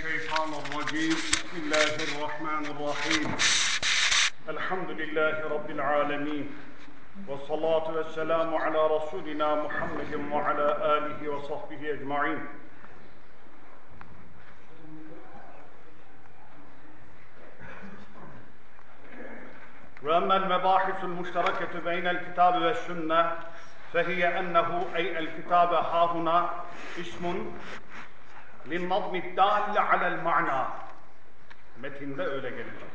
الشيطان الرجيم بسم الله الرحمن الرحيم الحمد لله رب العالمين والصلاة والسلام على رسولنا محمد وعلى آله وصحبه أجمعين. وأما المباحث المشتركة بين الكتاب والسنة فهي أنه أي الكتاب هاهنا اسم للنظم الدال على المعنى. Metinde öyle gelecek.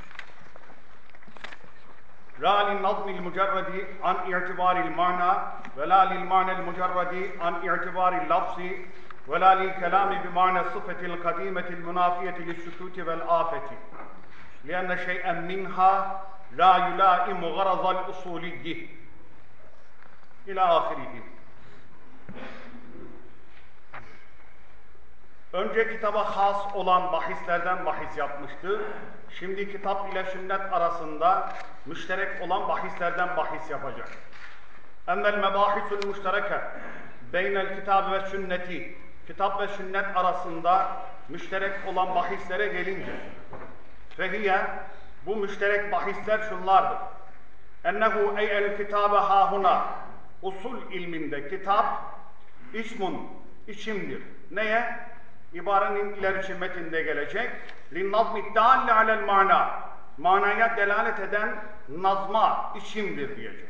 La linnazmil mucerredi an i'tibaril mana ve la lil manel mucerredi an i'tibaril lafzi ve la lil kelami bi mana sıfetil kadimetil münafiyeti lissukuti vel afeti. Lianne şey'en minha la yulaimu garazal usuliyyi. İlâ ahirihi. Önce kitaba has olan bahislerden bahis yapmıştı. Şimdi kitap ile sünnet arasında müşterek olan bahislerden bahis yapacak. Emmel mebahisul müştereke beynel kitab ve sünneti. Kitap ve sünnet arasında müşterek olan bahislere gelince. Fehiye, bu müşterek bahisler şunlardır. Ennehu eyel kitabe hahuna. Usul ilminde kitap ismun, isimdir. Neye? İbarenin ilerisi metinde gelecek. Linnazmi dâlle alel mana. Manaya delalet eden nazma isimdir diyecek.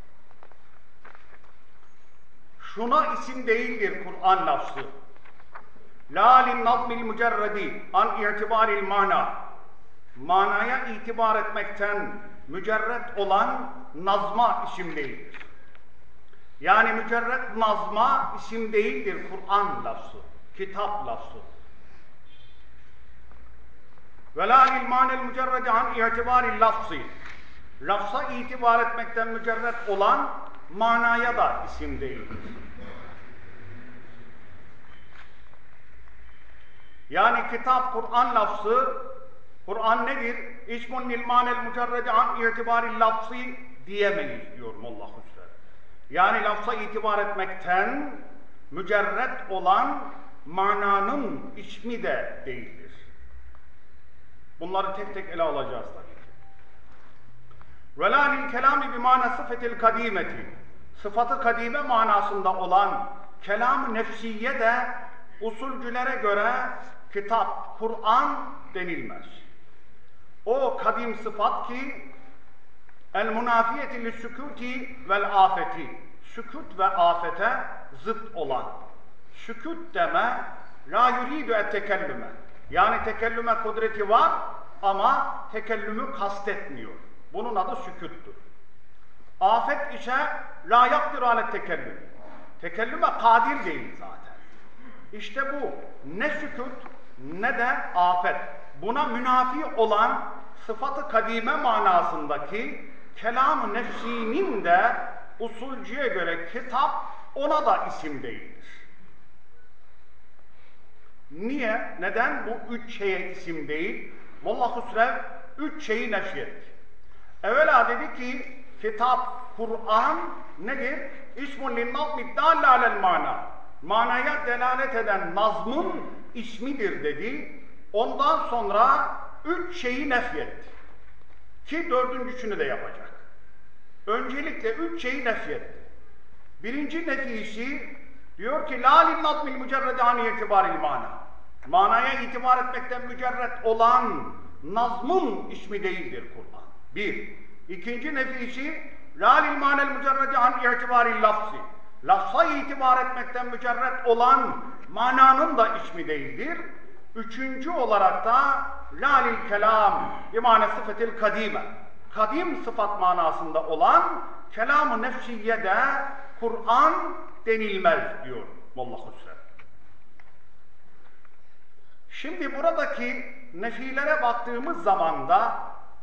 Şuna isim değildir Kur'an lafzı. La linnazmil mücerredi an i'tibaril mana. Manaya itibar etmekten mücerret olan nazma isim değildir. Yani mücerret nazma isim değildir Kur'an lafzı. Kitap lafzı. Ve la lil manel mücerredi an i'tibaril lafzi. Lafza itibar etmekten mücerret olan manaya da isim değildir. Yani kitap, Kur'an lafzı, Kur'an nedir? İsmun lil manel mücerredi an i'tibaril lafzi diyemeyiz diyor Molla Hüsrev. Yani lafza itibar etmekten mücerret olan mananın ismi de değildir. Bunları tek tek ele alacağız tabii ki. Ve la lil kelami bi mana sıfetil kadimeti. Sıfatı kadime manasında olan kelam-ı nefsiye de usulcülere göre kitap, Kur'an denilmez. O kadim sıfat ki el münafiyeti lissukuti vel afeti. Sükut ve afete zıt olan. Sükut deme, la yuridu et tekellüme. Yani tekellüme kudreti var ama tekellümü kastetmiyor. Bunun adı sükuttur. Afet ise la yakdir alet tekellüm. Tekellüme kadir değil zaten. İşte bu ne sükut ne de afet. Buna münafi olan sıfatı kadime manasındaki kelam-ı nefsinin de usulcüye göre kitap ona da isim değildir. Niye? Neden bu üç şeye isim değil? Molla Hüsrev üç şeyi nefyetti. Evvela dedi ki kitap, Kur'an nedir? İsmun linnazmi dâlle alel mana. Manaya delalet eden nazmın ismidir dedi. Ondan sonra üç şeyi nefyetti. Ki dördüncüsünü de yapacak. Öncelikle üç şeyi nefyetti. Birinci nefisi diyor ki la linnazmil mücerredi an itibaril mana. Manaya itibar etmekten mücerret olan nazmın ismi değildir Kur'an. Bir. İkinci nefisi la lil manel mücerredi an itibaril lafzi. Lafza itibar etmekten mücerret olan mananın da ismi değildir. Üçüncü olarak da la lil kelam imane sıfetil kadime. Kadim sıfat manasında olan kelam-ı nefsiye de Kur'an denilmez diyor Molla Hüsrev. Şimdi buradaki nefilere baktığımız zaman da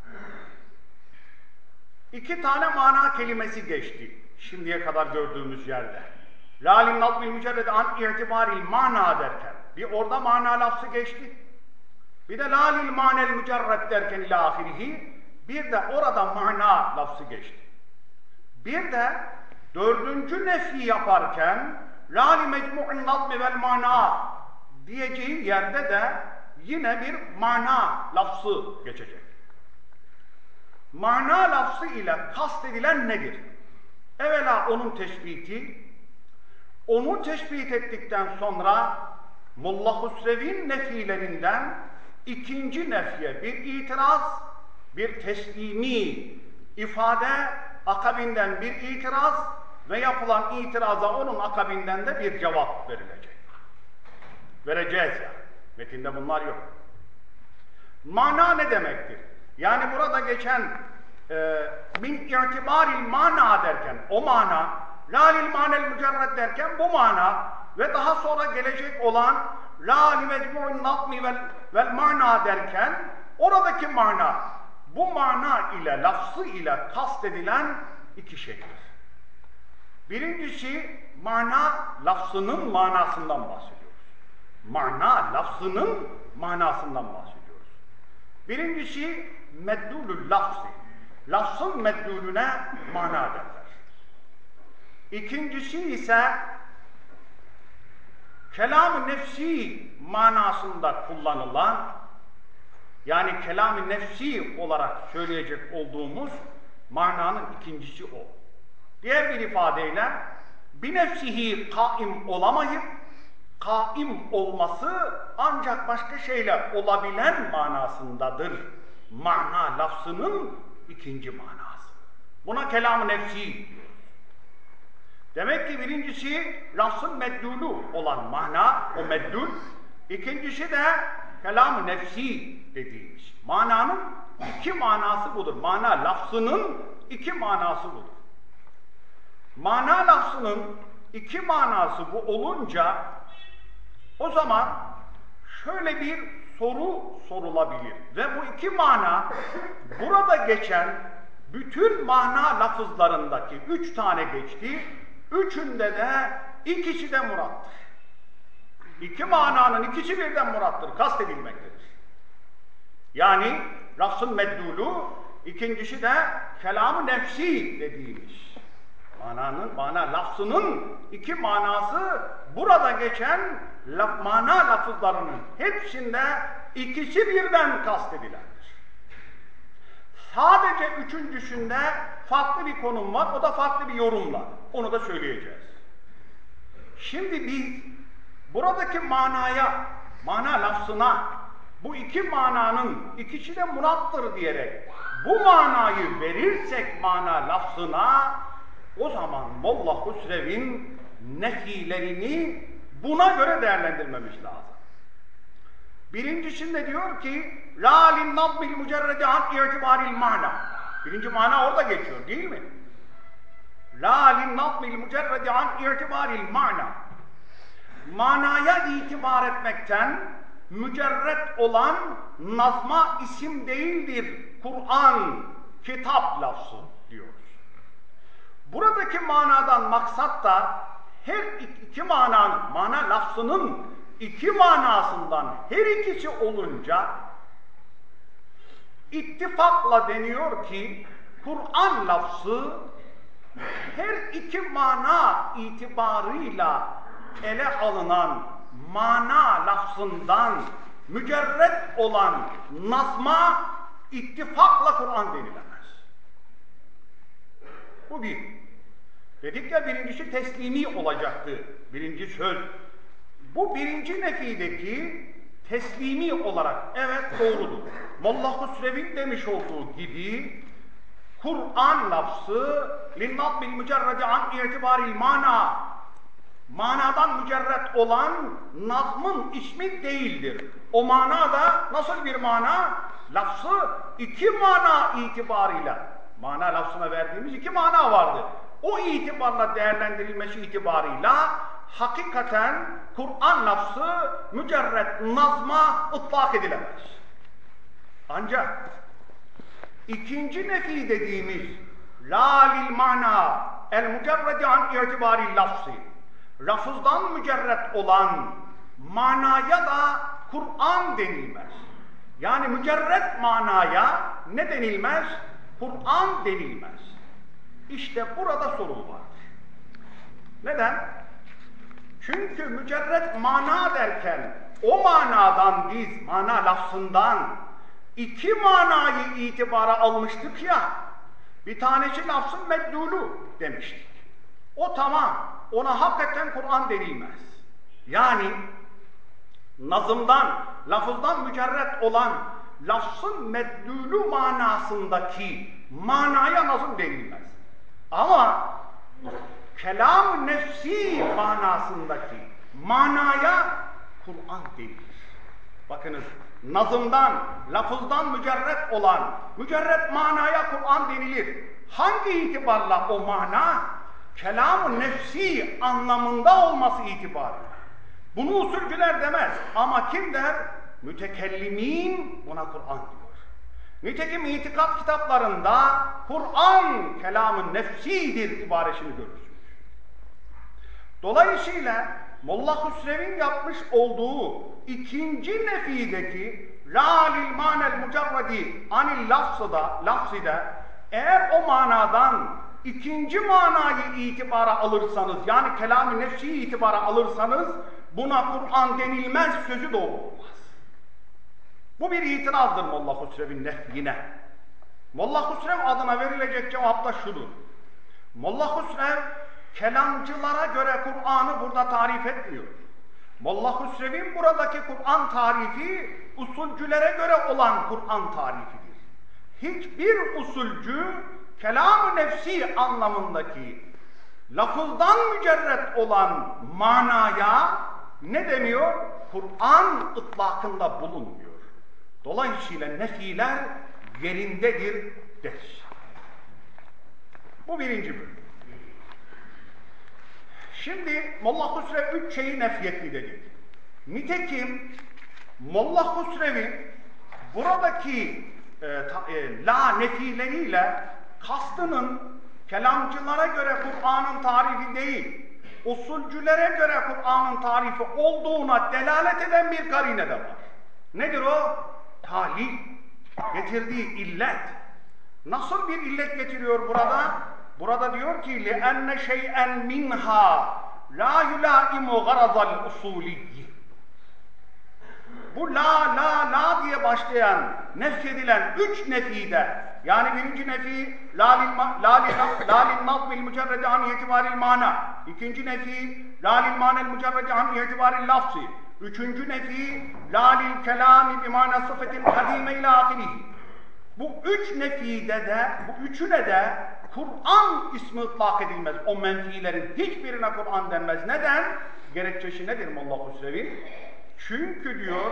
iki tane mana kelimesi geçti şimdiye kadar gördüğümüz yerde. La linnazmil mücerredi an i'tibaril mana derken bir orada mana lafzı geçti. Bir de la lil manel mücerred derken ila ahirihi bir de orada mana lafzı geçti. Bir de dördüncü nefi yaparken la li mecmu'un nazmi vel mana diyeceği yerde de yine bir mana lafzı geçecek. Mana lafzı ile kastedilen nedir? Evvela onun teşbiti, onu tespit ettikten sonra Molla Hüsrev'in nefilerinden ikinci nefye bir itiraz, bir teslimi ifade, akabinden bir itiraz ve yapılan itiraza onun akabinden de bir cevap verilecek. Vereceğiz yani. Metinde bunlar yok. Mana ne demektir? Yani burada geçen min i'tibaril mana derken o mana, la lil manel mücerred derken bu mana ve daha sonra gelecek olan la li mecmu'un nazmi vel mana derken oradaki mana, bu mana ile lafzı ile kastedilen iki şeydir. Birincisi mana lafzının manasından bahsediyoruz. Mana lafzının manasından bahsediyoruz. Birincisi meddulül lafzi. Lafzın meddulüne mana derler. İkincisi ise kelam-ı nefsi manasında kullanılan, yani kelam-ı nefsi olarak söyleyecek olduğumuz mananın ikincisi o. Diğer bir ifadeyle bir nefsihi kaim olamayıp kaim olması ancak başka şeyler olabilen manasındadır. Mana lafzının ikinci manası. Buna kelam-ı nefsi diyoruz. Demek ki birincisi lafzın meddulu olan mana, o meddul. İkincisi de kelam-ı nefsi dediğimiz. Mananın iki manası budur. Mana lafzının iki manası budur. Mana lafzının iki manası bu olunca o zaman şöyle bir soru sorulabilir. Ve bu iki mana burada geçen bütün mana lafızlarındaki 3 tane geçti. Üçünde de ikisi de murattır. İki mananın ikisi birden murattır, kastedilmektedir. Yani lafzın meddulu, ikincisi de kelam-ı nefsi dediğimiz. Mana lafzının iki manası burada geçen mana lafızlarının hepsinde ikisi birden kastedilendir. Sadece üçüncüsünde farklı bir konum var, o da farklı bir yorumla. Onu da söyleyeceğiz. Şimdi biz buradaki manaya, mana lafzına, bu iki mananın ikisi de murattır diyerek bu manayı verirsek mana lafzına, o zaman Molla Hüsrev'in nefilerini buna göre değerlendirmemiz lazım. Birincisinde diyor ki la lin nazmil mücerredi an i'tibaril mana. Birinci mana orada geçiyor değil mi? La lin nazmil mücerredi an i'tibaril mana. Manaya itibar etmekten mücerret olan nazma isim değildir Kur'an, kitap lafzı diyoruz. Buradaki manadan maksat da her iki mananın, mana lafzının iki manasından her ikisi olunca ittifakla deniyor ki Kur'an lafzı her iki mana itibarıyla ele alınan mana lafzından mücerret olan nazma ittifakla Kur'an denilemez. Bu bir. Dedik ya birincisi teslimi olacaktı. Birinci söz. Bu birinci nefideki teslimi olarak evet doğrudur. Molla Hüsrev'in demiş olduğu gibi Kur'an lafzı linnadbil mücerredi an i'tibaril mana, manadan mücerret olan nazmın ismi değildir. O mana da nasıl bir mana? Lafzı iki mana itibarıyla, mana lafzına verdiğimiz iki mana vardı. O itibarla değerlendirilmesi itibarıyla hakikaten Kur'an lafzı mücerret nazma ıtlak edilemez. Ancak ikinci nefi dediğimiz la lil mana el mücerredi an i'tibaril lafzı, lafızdan mücerret olan manaya da Kur'an denilmez. Yani mücerret manaya ne denilmez? Kur'an denilmez. İşte burada sorun vardır. Neden? Çünkü mücerret mana derken o manadan biz, mana lafzından iki manayı itibara almıştık ya, bir tanesi lafzın meddulu demiştik. O tamam, ona hakikaten Kur'an denilmez. Yani nazımdan, lafızdan mücerret olan lafzın meddulu manasındaki manaya nazım denilmez. Ama kelam-ı nefsi manasındaki manaya Kur'an denilir. Bakınız, nazımdan, lafızdan mücerret olan, mücerret manaya Kur'an denilir. Hangi itibarla o mana? Kelam-ı nefsi anlamında olması itibarıyla. Bunu usulcüler demez. Ama kim der? Mütekellimin buna Kur'an diyor. Nitekim itikat kitaplarında Kur'an kelam-ı nefsidir ibaresini görürsünüz. Dolayısıyla Molla Hüsrev'in yapmış olduğu ikinci nefideki la lil manel mucarradi anil lafzida eğer o manadan ikinci manayı itibara alırsanız, yani kelam-ı nefsi itibara alırsanız buna Kur'an denilmez sözü doğru olmaz. Bu bir itirazdır Molla Hüsrev'in nefyine. Molla Hüsrev adına verilecek cevap da şudur. Molla Hüsrev kelamcılara göre Kur'an'ı burada tarif etmiyor. Molla Hüsrev'in buradaki Kur'an tarifi usulcülere göre olan Kur'an tarifidir. Hiçbir usulcü kelam-ı nefsi anlamındaki lafızdan mücerret olan manaya ne demiyor? Kur'an ıtlakında bulunmuyor. Dolayısıyla nefiler yerindedir der. Bu birinci bölüm. Şimdi Molla Hüsrev üç şeyi nefyetti dedik. Nitekim Molla Hüsrev'in buradaki la nefileriyle kastının kelamcılara göre Kur'an'ın tarifi değil, usulcülere göre Kur'an'ın tarifi olduğuna delalet eden bir karine de var. Nedir o? Talil. Getirdiği illet. Nasıl bir illet getiriyor burada? Burada diyor ki لِأَنَّ شَيْئًا مِنْهَا لَا يُلَائِمُ غَرَضَ الْاُصُولِيِّ. Bu la diye başlayan, nefyedilen üç nefide, yani birinci nefi la lil nazmil mücerredi an itibaril mana, ikinci nefi la lil manel mücerredi an itibaril lafzi, üçüncü nefi la lil kelami bimana sıfetil kadime ila ahirihi. Bu üç nefide de, bu üçüne de Kur'an ismi ıtlak edilmez. O menfilerin hiçbirine Kur'an denmez. Neden? Gerekçesi nedir Molla Hüsrev'in? Çünkü diyor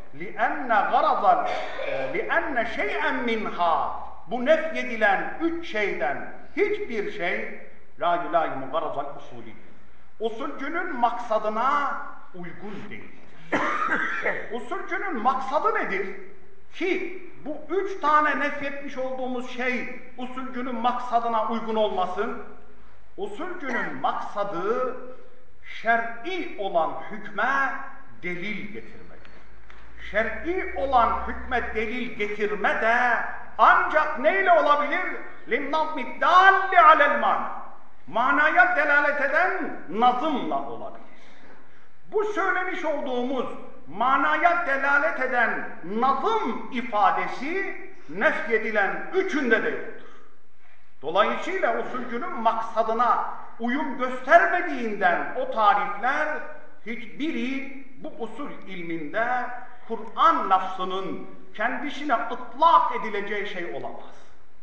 لِأَنَّ شَيْئًا مِنْهَا bu nefyedilen üç şeyden hiçbir şey لَا يُلَائِمُ غَرَضَ الْاُصُولِ usulcünün maksadına uygun değildir. Usulcünün maksadı nedir? Ki bu üç tane nefyetmiş olduğumuz şey usulcünün maksadına uygun olmasın. Usulcünün maksadı şer'i olan hükme delil getirmek. Şer'i olan hükme delil getirme de ancak neyle olabilir? لِمْنَظْمِ الدَّالِّ عَلَى الْمَانَ manaya delalet eden nazımla olabilir. Bu söylemiş olduğumuz manaya delalet eden nazım ifadesi nefyedilen üçünde de yoktur. Dolayısıyla usulcünün maksadına uyum göstermediğinden o tarifler hiçbiri bu usul ilminde Kur'an lafzının kendisine ıtlak edileceği şey olamaz.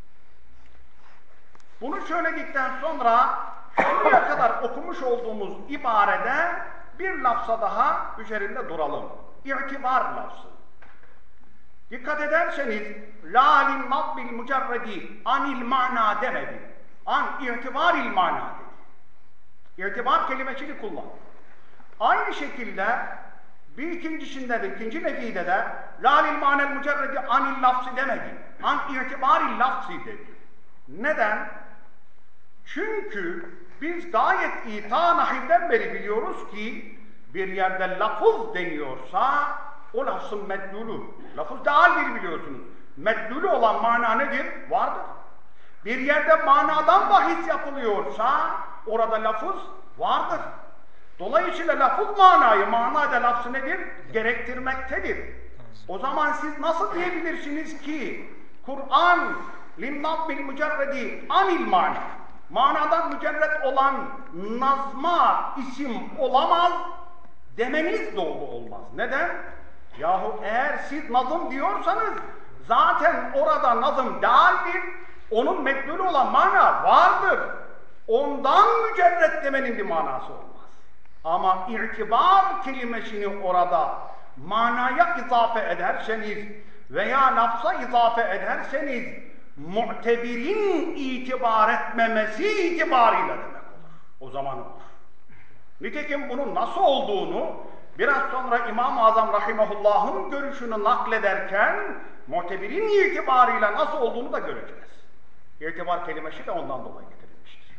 Bunu söyledikten sonra şimdiye kadar okumuş olduğumuz ibarede bir lafza daha üzerinde duralım. İ'tibar lafzı. Dikkat ederseniz la lil nazbil mucerredi anil mana demedi. An i'tibaril mana dedi. İ'tibar kelimesini kullan. Aynı şekilde bir ikincisinde de, ikinci nefide de la lil manel mucerredi anil lafzı demedi. An i'tibaril lafzı dedi. Neden? Çünkü biz gayet iyi ta nahivden beri biliyoruz ki bir yerde lafız deniyorsa o lafzın meddülü. Lafız da haldir biliyorsunuz. Meddülü olan mana nedir? Vardır. Bir yerde manadan bahis yapılıyorsa orada lafız vardır. Dolayısıyla lafız manayı, mana da lafzı nedir? Gerektirmektedir. O zaman siz nasıl diyebilirsiniz ki Kur'an linnazmil mücerredi anil mana, manadan mücerred olan nazma isim olamaz demeniz doğru olmaz. Neden? Yahu eğer siz nazım diyorsanız zaten orada nazım değildir, onun medlulü olan mana vardır. Ondan mücerred demenin bir manası olmaz. Ama itibar kelimesini orada manaya izafe ederseniz veya lafza izafe ederseniz mu'tebirin itibar etmemesi itibarıyla demek olur. O zaman olur. Nitekim bunun nasıl olduğunu biraz sonra İmam-ı Azam Rahimahullah'ın görüşünü naklederken mu'tebirin itibarıyla nasıl olduğunu da göreceğiz. İtibar kelimesi de ondan dolayı getirilmiştir.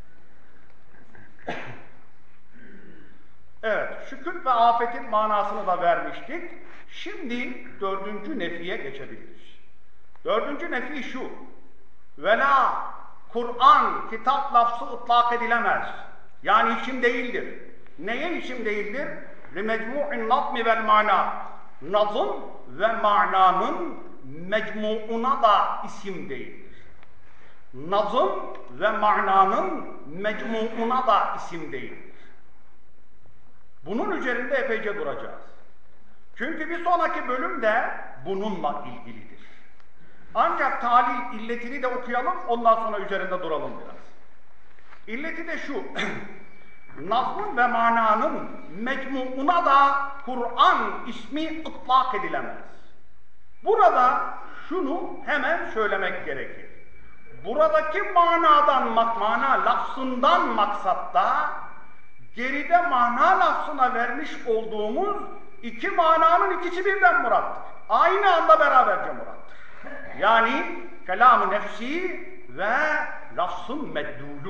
Evet, sükût ve afetin manasını da vermiştik. Şimdi dördüncü nefiye geçebiliriz. Dördüncü nefi şu: Vela, Kur'an, kitap lafzı ıtlak edilemez. Yani isim değildir. Neye isim değildir? Limecmu'in nazmi vel mana. Nazım ve mananın mecmuuna da isim değildir. Nazım ve mananın mecmuuna da isim değildir. Bunun üzerinde epeyce duracağız. Çünkü bir sonraki bölüm de bununla ilgilidir. Ancak talil illetini de okuyalım, ondan sonra üzerinde duralım biraz. İlleti de şu: nazmın ve mananın mecmuuna da Kur'an ismi ıtlak edilemez. Burada şunu hemen söylemek gerekir. Buradaki manadan, mana lafzından maksatta geride mana lafzına vermiş olduğumuz iki mananın ikisi birden murattır. Aynı anda beraberce murattır. Yani kelam-ı nefsi ve lafzın meddûlü.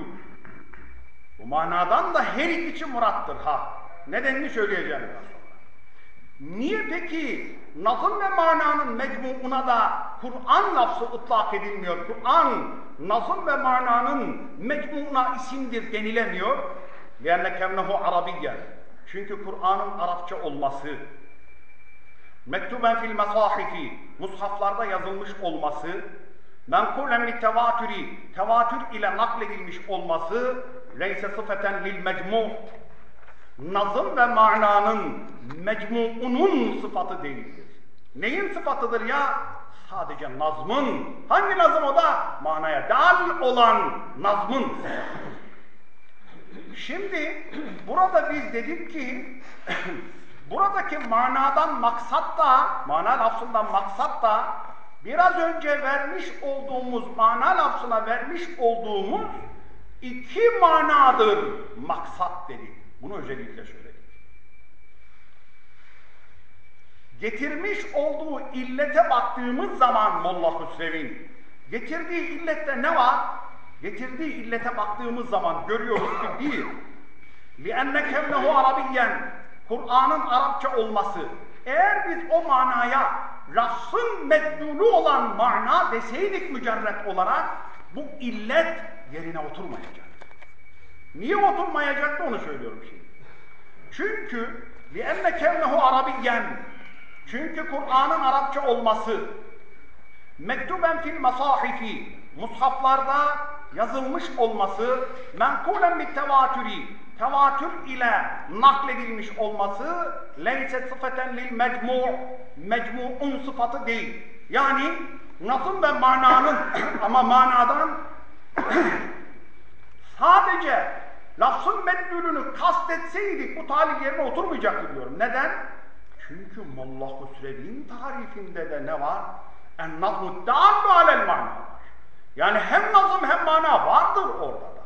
Bu manadan da her ikisi murattır ha. Nedenini söyleyeceğim biraz sonra. Niye peki nazım ve mananın mecmuuna da Kur'an lafzı ıtlak edilmiyor? Kur'an nazım ve mananın mecmuuna isimdir denilemiyor. لِأَنَّ كَمْنَهُ عَرَبِيًّا. Çünkü Kur'an'ın Arapça olması, mektuben fil mesahifi, mushaflarda yazılmış olması, menkulen li tevatüri, tevatür ile nakledilmiş olması, leyse sıfeten lil mecmu, nazım ve mananın mecmuunun sıfatı değildir. Neyin sıfatıdır ya? Sadece nazmın. Hangi nazım o da? Manaya dal olan nazmın sıfatıdır. Şimdi burada biz dedik ki buradaki manadan maksat da, mana lafzından maksat da biraz önce vermiş olduğumuz, mana lafzına vermiş olduğumuz iki manadır maksat dedik. Bunu özellikle söyledik. Getirmiş olduğu illete baktığımız zaman Molla Hüsrev'in getirdiği illette ne var? Getirdiği illete baktığımız zaman görüyoruz ki bir, لِأَنَّ كَوْنَهُ عَرَبِيًّا, Kur'an'ın Arapça olması. Eğer biz o manaya lafzın meddûlü olan mana deseydik mücerret olarak, bu illet yerine oturmayacaktı. Niye oturmayacaktı onu söylüyorum şimdi. Çünkü لِأَنَّ كَوْنَهُ عَرَبِيًّا, çünkü Kur'an'ın Arapça olması, mektuben fil mesahifi, mushaflarda yazılmış olması, menkulen bit tevatüri, tevatür ile nakledilmiş olması, leyse sıfeten lil mecmu', mecmu'un sıfatı değil. Yani nazım ve mananın ama manadan sadece lafzın meddülünü kastetseydik bu talih yerine oturmayacaktı diyorum. Neden? Çünkü Molla Hüsrev'in tarifinde de ne var? En-nazmu dâllu alel mana var. Yani hem nazım hem mana vardır orada da.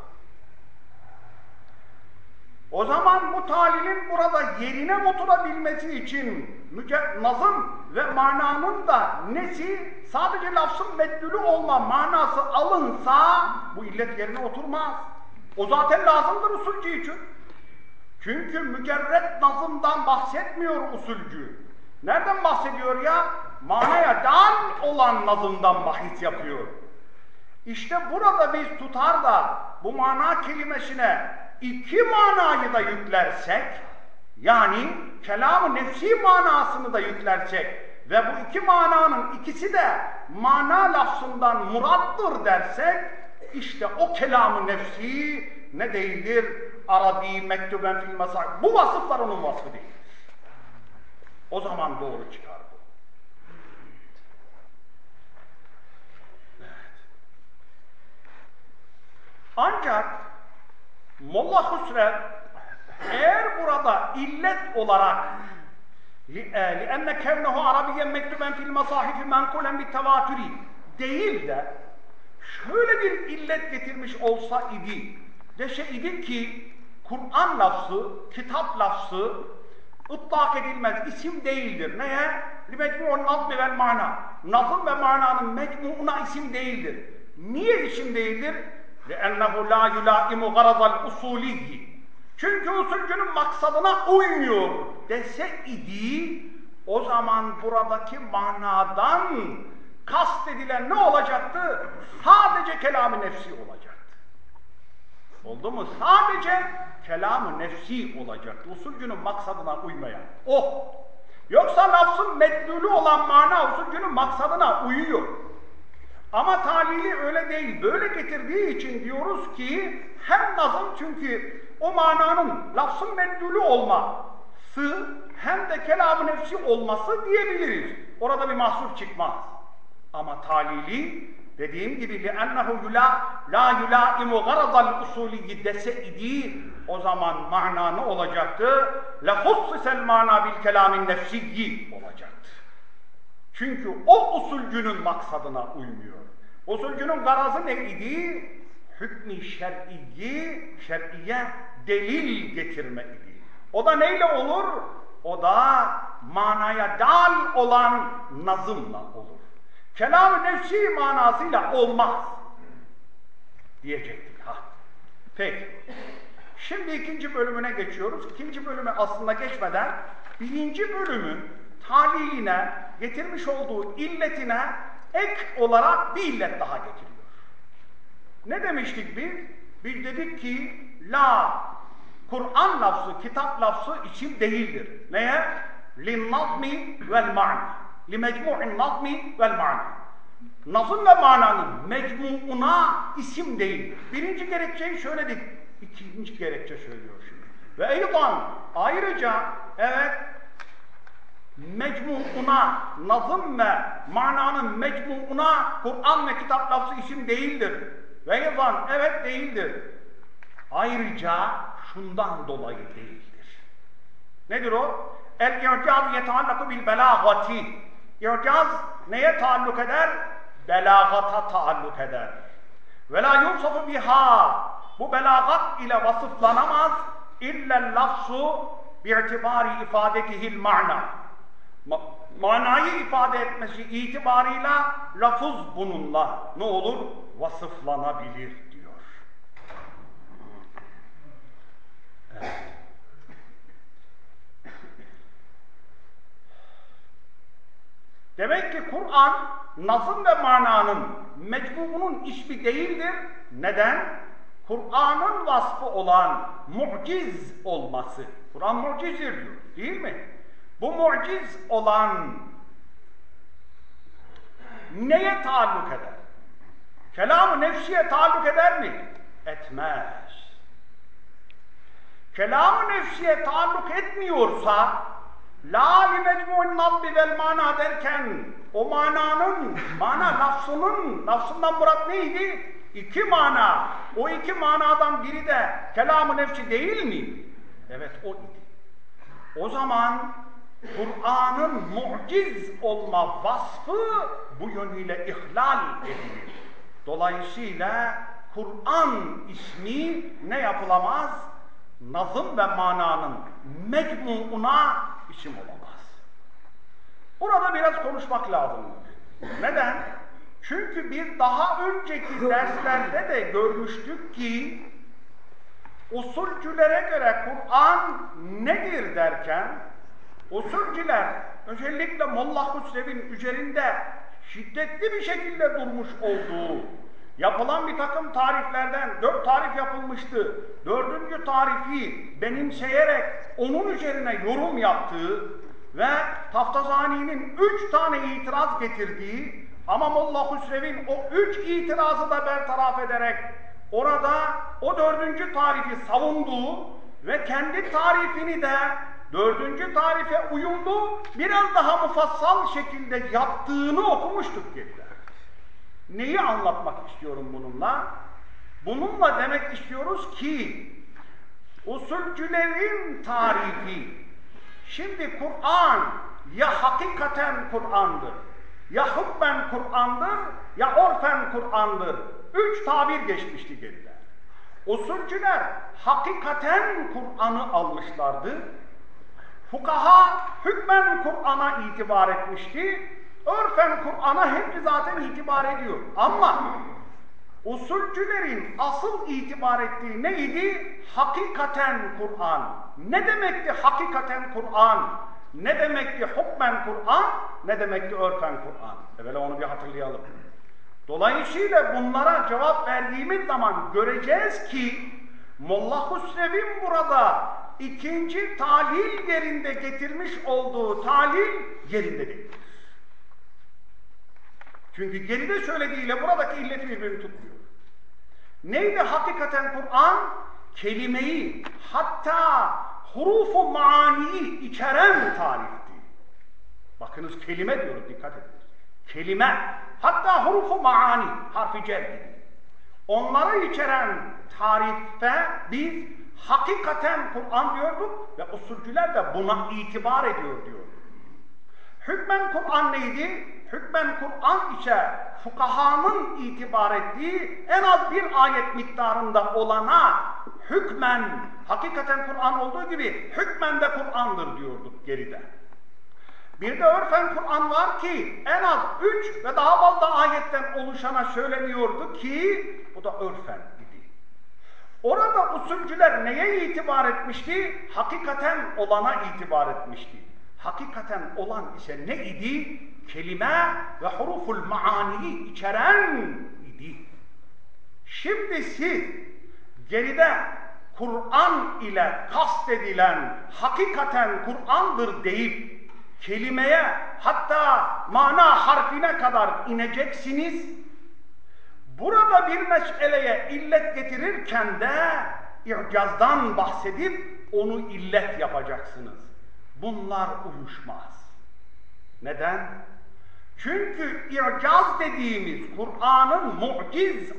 O zaman bu talilin burada yerine oturabilmesi için nazım ve mananın da nesi? Sadece lafzın meddülü olma manası alınsa bu illet yerine oturmaz. O zaten lazımdır usulcü için. Çünkü mücerret nazımdan bahsetmiyor usulcü. Nereden bahsediyor ya? Manaya dal olan nazımdan bahis yapıyor. İşte burada biz tutar da bu mana kelimesine iki manayı da yüklersek, yani kelam-ı nefsi manasını da yüklersek ve bu iki mananın ikisi de mana lafzından murattır dersek, işte o kelam-ı nefsi ne değildir? Arabi, mektuben fil mesahif. Bu vasıflar onun vasfı değil. O zaman doğru çıkar bu. Evet. Ancak Molla Hüsrev eğer burada illet olarak لِأَنَّ كَوْنَهُ عَرَبِيًّا مَكْتُبًا فِي الْمَصَاحِفِ مَنْقُولًا بِالتَّوَاتُرِ değil de şöyle bir illet getirmiş olsa idi, idi ki Kur'an lafzı, kitap lafzı ıtlak edilmez, isim değildir. Neye? لِمَجْمُعُ النَّظْمِ وَالْمَعْنَى Nazım ve mananın mecmuuna isim değildir. Niye isim değildir? لِأَنَّهُ لَا يُلَائِمُ غَرَضَ الْاُصُولِيِّ Çünkü usulcünün maksadına uymuyor dese idi, o zaman buradaki manadan kastedilen ne olacaktı? Sadece kelam-ı nefsi olacaktı. Oldu mu? Sadece kelam-ı nefsi olacaktı. Usulcünün maksadına uymayan. Yoksa lafzın medlulü olan mana usulcünün maksadına uyuyor. Ama talili öyle değil. Böyle getirdiği için diyoruz ki hem nazım çünkü o mananın lafzın medlulü olması hem de kelam-ı nefsi olması diyebiliriz. Orada bir mahsur çıkmaz. Ama talili dediğim gibi لِأَنَّهُ لَا يُلَائِمُ غَرَضَ الْاُصُولِيِّ dese idi, o zaman mana ne olacaktı? لَخُصِّسَ الْمَانَا بِالْكَلَامِ النَّفْسِيِّ olacaktı. Çünkü o usulcünün maksadına uymuyor. Usulcünün garazı ne idi? Hükmü şer'iye delil getirme idi. O da neyle olur? O da manaya dal olan nazımla olur. Kelam-ı nefsi manasıyla olmaz diyecektik. Peki. Şimdi ikinci bölümüne geçiyoruz. İkinci bölüme aslında geçmeden birinci bölümün taliline getirmiş olduğu illetine ek olarak bir illet daha getiriyor. Ne demiştik biz? Biz dedik ki Kur'an lafzı, kitap lafzı isim değildir. Neye? Linnazmi vel ma'na. Limecmu'in nazmi vel ma'na. Nazım ve mananın mecmuuna isim değildir. Birinci gerekçeyi söyledik. İkinci gerekçe söylüyor şimdi. Ve eydan ayrıca evet mecmuuna, nazım ve mananın mecmuuna Kur'an ve kitap lafzı isim değildir. Ve eydan evet değildir. Ayrıca şundan dolayı değildir. Nedir o? El-i'caz yeteallaku bil belagati. İ'caz neye taalluk eder? Belagata taalluk eder. Ve la yunsafu biha. Bu belagat ile vasıflanamaz. İllel lafzu bi'itibari ifadetihil ma'na. Manayı ifade etmesi itibarıyla lafız bununla ne olur? Vasıflanabilir diyor. Evet. Demek ki Kur'an, nazım ve mananın mecmuunun ismi değildir. Neden? Kur'an'ın vasfı olan muciz olması. Kur'an mucizdir diyor, değil mi? Bu muciz olan neye taalluk eder? Kelam-ı nefsiye taalluk eder mi? Etmez. Kelam-ı nefsiye taalluk etmiyorsa la li mecmu'in nazmi vel mana derken o mananın, lafzından murat neydi? İki mana. O iki manadan biri de kelam-ı nefsi değil mi? Evet o idi. O zaman Kur'an'ın muciz olma vasfı bu yönüyle ihlal edilir. Dolayısıyla Kur'an ismi ne yapılamaz? Nazım ve mananın mecmuuna isim olamaz. Burada biraz konuşmak lazım. Neden? Çünkü biz daha önceki derslerde de görmüştük ki usulcülere göre Kur'an nedir derken usulcüler özellikle Molla Hüsrev'in üzerinde şiddetli bir şekilde durmuş olduğu yapılan bir takım tariflerden 4 tarif yapılmıştı. 4. tarifi benimseyerek onun üzerine yorum yaptığı ve Taftazani'nin 3 tane itiraz getirdiği ama Molla Hüsrev'in o 3 itirazı da bertaraf ederek orada o 4. tarifi savunduğu ve kendi tarifini de 4. tarife uyumlu biraz daha mufassal şekilde yaptığını okumuştuk geride. Neyi anlatmak istiyorum bununla? Bununla demek istiyoruz ki usulcülerin tarifi, şimdi Kur'an ya hakikaten Kur'an'dır, ya hükmen Kur'an'dır, ya orfen Kur'an'dır. 3 tabir geçmişti geride. Usulcüler hakikaten Kur'an'ı almışlardı. Fukaha hükmen Kur'an'a itibar etmişti. Örfen Kur'an'a hepsi zaten itibar ediyor. Ama usulcülerin asıl itibar ettiği neydi? Hakikaten Kur'an. Ne demekti hakikaten Kur'an? Ne demekti hükmen Kur'an? Ne demekti örfen Kur'an? Evvela onu bir hatırlayalım. Dolayısıyla bunlara cevap verdiğimiz zaman göreceğiz ki Molla Hüsrev'in burada 2. talil yerinde getirmiş olduğu talil yerinde değil. Çünkü geride söylediğiyle buradaki illeti birbirini tutmuyor. Neydi hakikaten Kur'an? Kelimeyi, hatta hurufu maniyi içeren tarifti. Bakınız kelime diyoruz, dikkat edin. Kelime, hatta hurufu maani, harfi cer gibi. Onları içeren tarifte biz hakikaten Kur'an diyorduk ve usulcüler de buna itibar ediyor diyor. Hükmen Kur'an neydi? Hükmen Kur'an ise fukahanın itibar ettiği en az bir ayet miktarında olana hükmen, hakikaten Kur'an olduğu gibi hükmen de Kur'an'dır diyorduk geride. Bir de örfen Kur'an var ki en az 3 ve daha fazla ayetten oluşana söyleniyordu ki bu da örfen idi. Orada usulcüler neye itibar etmişti? Hakikaten olana itibar etmişti. Hakikaten olan ise ne idi? Kelime ve huruful maaniyi içeren idi. Şimdi siz geride Kur'an ile kastedilen hakikaten Kur'an'dır deyip kelimeye hatta mana harfine kadar ineceksiniz. Burada bir meseleye illet getirirken de i'cazdan bahsedip onu illet yapacaksınız. Bunlar uyuşmaz. Neden? Çünkü i'caz dediğimiz Kur'an'ın muciz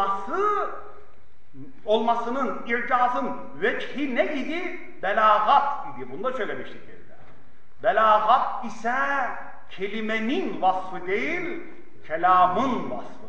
olmasının, i'cazın veçhi ne idi? Belagat idi. Bunu da söylemiştik yerinde. Belagat ise kelimenin vasfı değil, kelamın vasfıdır.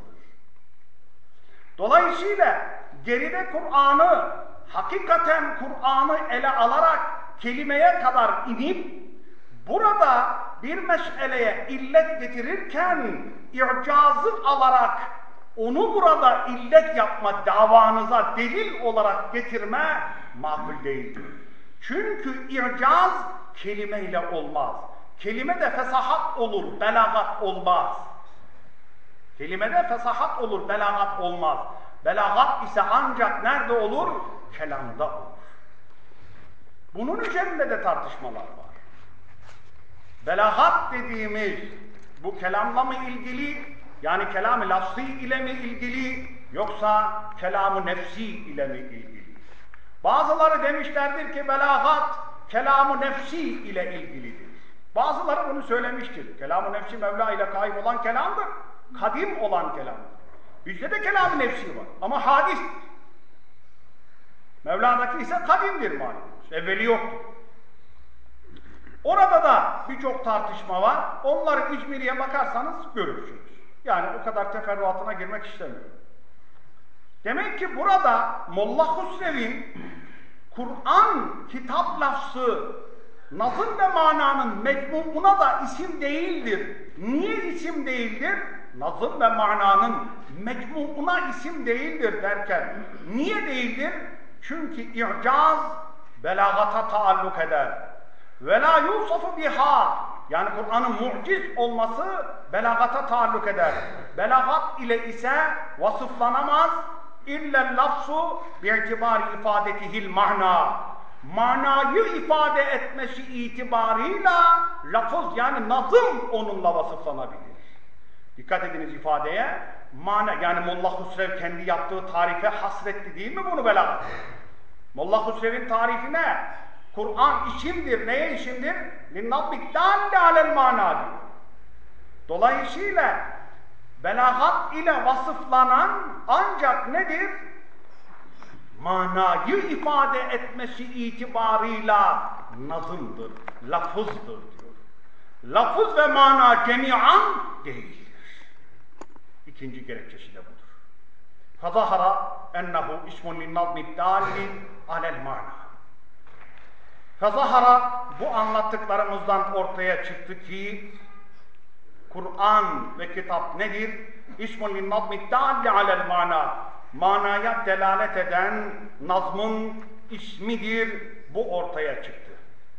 Dolayısıyla geride Kur'an'ı, hakikaten Kur'an'ı ele alarak kelimeye kadar inip burada bir meseleye illet getirirken i'cazı alarak onu burada illet yapma davanıza delil olarak getirme makul değildir. Çünkü i'caz kelimeyle olmaz. Kelimede fesahat olur, belagat olmaz. Kelimede fesahat olur, belagat olmaz. Belagat ise ancak nerede olur? Kelamda olur. Bunun üzerinde de tartışmalar var. Belagat dediğimiz bu kelamla mı ilgili, yani kelam-ı lafzî ile mi ilgili, yoksa kelam-ı nefsi ile mi ilgili? Bazıları demişlerdir ki belagat kelam-ı nefsi ile ilgilidir. Bazıları bunu söylemiştir. Kelam-ı nefsi Mevla ile kaim olan kelamdır. Kadim olan kelamdır. Bizde de kelam-ı nefsi var ama hadistir. Mevla'daki ise kadimdir malumunuz. Evveli yoktur. Orada da birçok tartışma var. Onları İcmiri'ye bakarsanız görürsünüz. Yani o kadar teferruatına girmek istemiyorum. Demek ki burada Molla Hüsrev'in Kur'an kitap lafzı nazım ve mananın mecmuuna da isim değildir. Niye isim değildir? Nazım ve mananın mecmuuna isim değildir derken niye değildir? Çünkü i'caz belagata taalluk eder. Ve la yusafu biha yani Kur'an'ın muciz olması belagata taalluk eder. Belagat ile ise vasıflanamaz. İllel lafzu bi'itibari ifadetihil mana. Manayı ifade etmesi itibarıyla lafız yani nazım onunla vasıflanabilir. Dikkat ediniz ifadeye. Mana yani Molla Hüsrev kendi yaptığı tarife hasretti değil mi bunu belagat? Molla Hüsrev'in tarifi ne? Kur'an isimdir. Neye isimdir? Linnabbiddâlle alel mana diyor. Dolayısıyla belagat ile vasıflanan ancak nedir? Manayı ifade etmesi itibarıyla nazımdır, lafızdır diyor. Lafız ve mana cemiyan değildir. İkinci gerekçesi de budur. Fazahara ennehu ismun linnazmi dâli alel mana. Fazahara bu anlattıklarımızdan ortaya çıktı ki Kur'an ve kitap nedir? İsmun linnazmi dâli alel mana. Manaya delalet eden nazmın ismidir. Bu ortaya çıktı.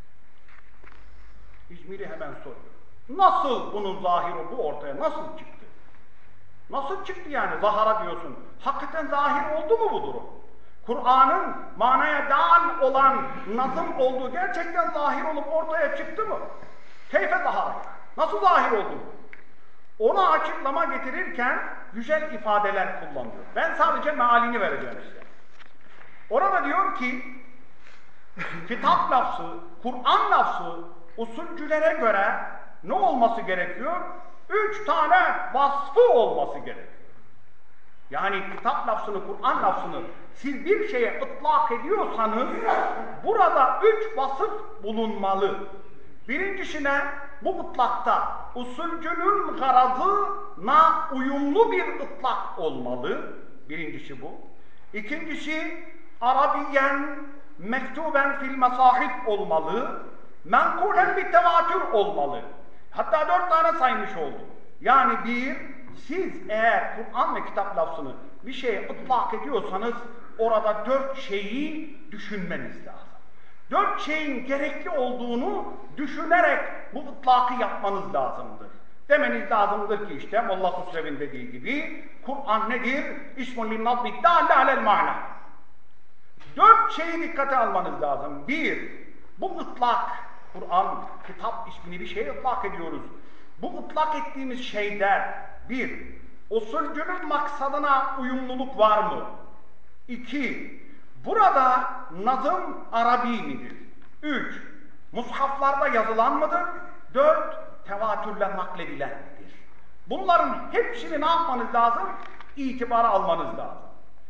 İzmir'i hemen soruyor. Nasıl bunun zahiri bu ortaya nasıl çıktı? Nasıl çıktı yani? Zahara diyorsun. Hakikaten zahir oldu mu bu durum? Kur'an'ın manaya dâl olan nazım olduğu gerçekten zahir olup ortaya çıktı mı? Keyfe zahara. Nasıl zahir oldu bu? Ona açıklama getirirken güzel ifadeler kullanıyor. Ben sadece mealini vereceğim size. Orada diyor ki kitap lafzı, Kur'an lafzı usulcülere göre ne olması gerekiyor? 3 tane vasfı olması gerekiyor. Yani kitap lafzını, Kur'an lafzını siz bir şeye ıtlak ediyorsanız burada 3 vasıf bulunmalı. Birincisi ne? Bu ıtlakta usulcünün garazına uyumlu bir ıtlak olmalı. Birincisi bu. İkincisi Arabiyen mektuben fil mesahif olmalı. Menkulen bir tevatür olmalı. Hatta 4 tane saymış oldu. Yani siz eğer Kur'an ve kitap lafzını bir şeye ıtlak ediyorsanız orada 4 şeyi düşünmeniz lazım. 4 şeyin gerekli olduğunu düşünerek bu ıtlakı yapmanız lazımdır. Demeniz lazımdır ki işte Molla Hüsrev'in dediği gibi Kur'an nedir? İsmun linnazbiddâlle alel mana. 4 şeyi dikkate almanız lazım. 1. Bu ıtlak, Kur'an, kitap ismini bir şeye ıtlak ediyoruz. Bu ıtlak ettiğimiz şeyde 1. Usulcünün maksadına uyumluluk var mı? 2. Burada nazım Arabi midir? 3. Mushaflarda yazılan mıdır? 4. Tevatürle nakledilen midir? Bunların hepsini ne yapmanız lazım? İtibara almanız lazım.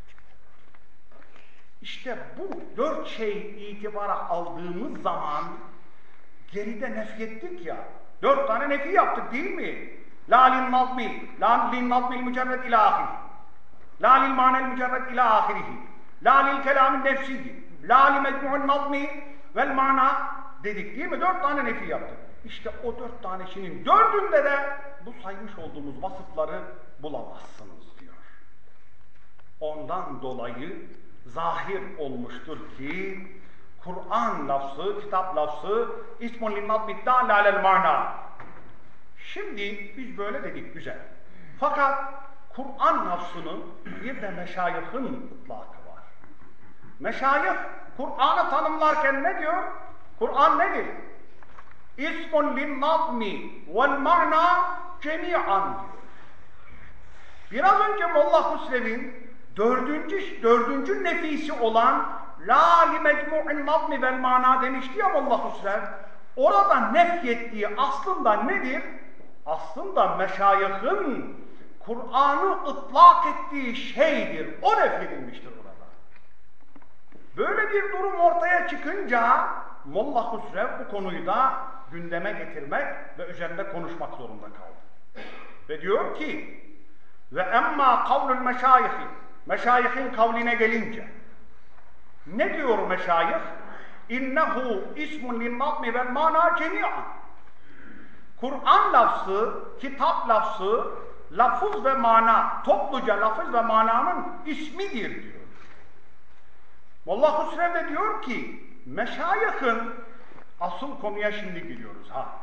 İşte bu 4 şey itibara aldığımız zaman geride nefyettik ya. 4 tane nefi yaptık değil mi? La lin nazmi, la lin nazmil mücerred ila ahir. La lil manel mücerred ila ahirihi. La lil kelamin nefsiydi. La li mecmu'un nazmi vel mana dedik değil mi? 4 tane nefi yaptık. İşte o 4 tanesinin 4'ünde de bu saymış olduğumuz vasıfları bulamazsınız diyor. Ondan dolayı zahir olmuştur ki Kur'an lafzı, kitap lafzı ismun linnazbiddâlle alel mana. Şimdi biz böyle dedik güzel. Fakat Kur'an lafzının bir de meşayihin ıtlakı var. Meşayih Kur'an'ı tanımlarken ne diyor? Kur'an nedir? İsmun linnazmi vel ma'na cemi'an diyor. Biraz önce Molla Hüsrev'in dördüncü nefisi olan la li mecmu'in nazmi vel mana demişti ya Molla Hüsrev. Orada nefyettiği aslında nedir? Aslında meşayihin Kur'an'ı ıtlak ettiği şeydir. O nefyedilmiştir orada. Böyle bir durum ortaya çıkınca Molla Hüsrev bu konuyu da gündeme getirmek ve üzerinde konuşmak zorunda kaldı. Ve diyor ki ve emma kavlul meşayihi, meşayihin kavline gelince ne diyor meşayih? İnnehu ismun linnazmi vel mana cemi'an. Kur'an lafzı, kitap lafzı, lafız ve mana, topluca lafız ve mananın ismidir diyor. Molla Hüsrev de diyor ki meşayihin asıl konuya şimdi giriyoruz ha.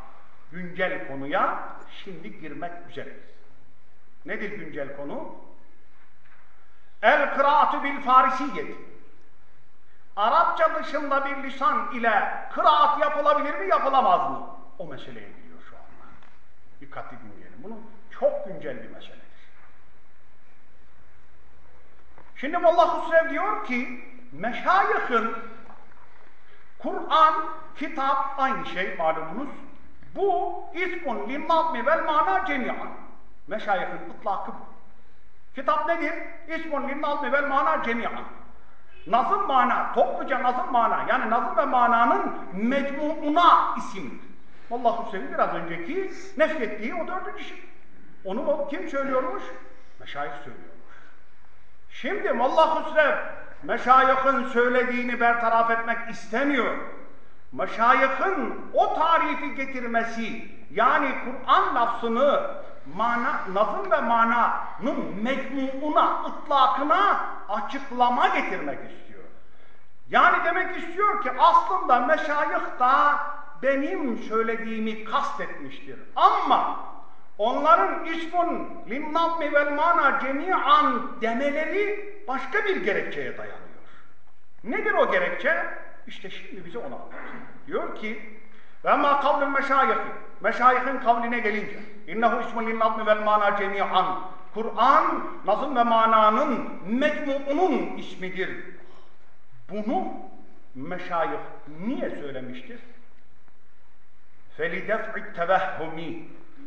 güncel konuya şimdi girmek üzereyiz. Nedir güncel konu? El-kıraatü bil-farisiyeti. Arapça dışında bir lisan ile kıraat yapılabilir mi, yapılamaz mı? O meseleye giriyor şu anda. Dikkatli dinleyelim. Bunu çok güncel bir meseledir. Şimdi Molla Hüsrev diyor ki, meşayihın Kur'an, kitap aynı şey malumunuz. Bu ismun linnazmi vel mana cemiyan. Meşayihın ıtlakı bu. Kitap nedir? İsmun linnazmi vel mana cemiyan. Nazım mana, topluca nazım mana. Yani nazım ve mananın mecmuuna isimdir. Molla Hüsrev'in biraz önceki nefrettiği o 4. şey. Onu kim söylüyormuş? Meşayih söylüyormuş. Şimdi Molla Hüsrev meşayihin söylediğini bertaraf etmek istemiyor. Meşayihin o tarifi getirmesi, yani Kur'an lafzını nazım ve mananın mecmuuna, ıtlakına açıklama getirmek istiyor. Yani demek istiyor ki aslında meşayih da benim söylediğimi kastetmiştir. Ama onların ismun linnazmi vel mana cemi'an demeleri başka bir gerekçeye dayanıyor. Nedir o gerekçe? İşte şimdi bize onu anlatıyor. Diyor ki ve ma kavlül meşayihi, meşayihin kavline gelince innehu ismun linnazmi vel mana cemi'an, Kur'an nazım ve mananın mecmuunun ismidir. Bunu meşayih niye söylemiştir? فَلِدَفْعِ tevehhumi,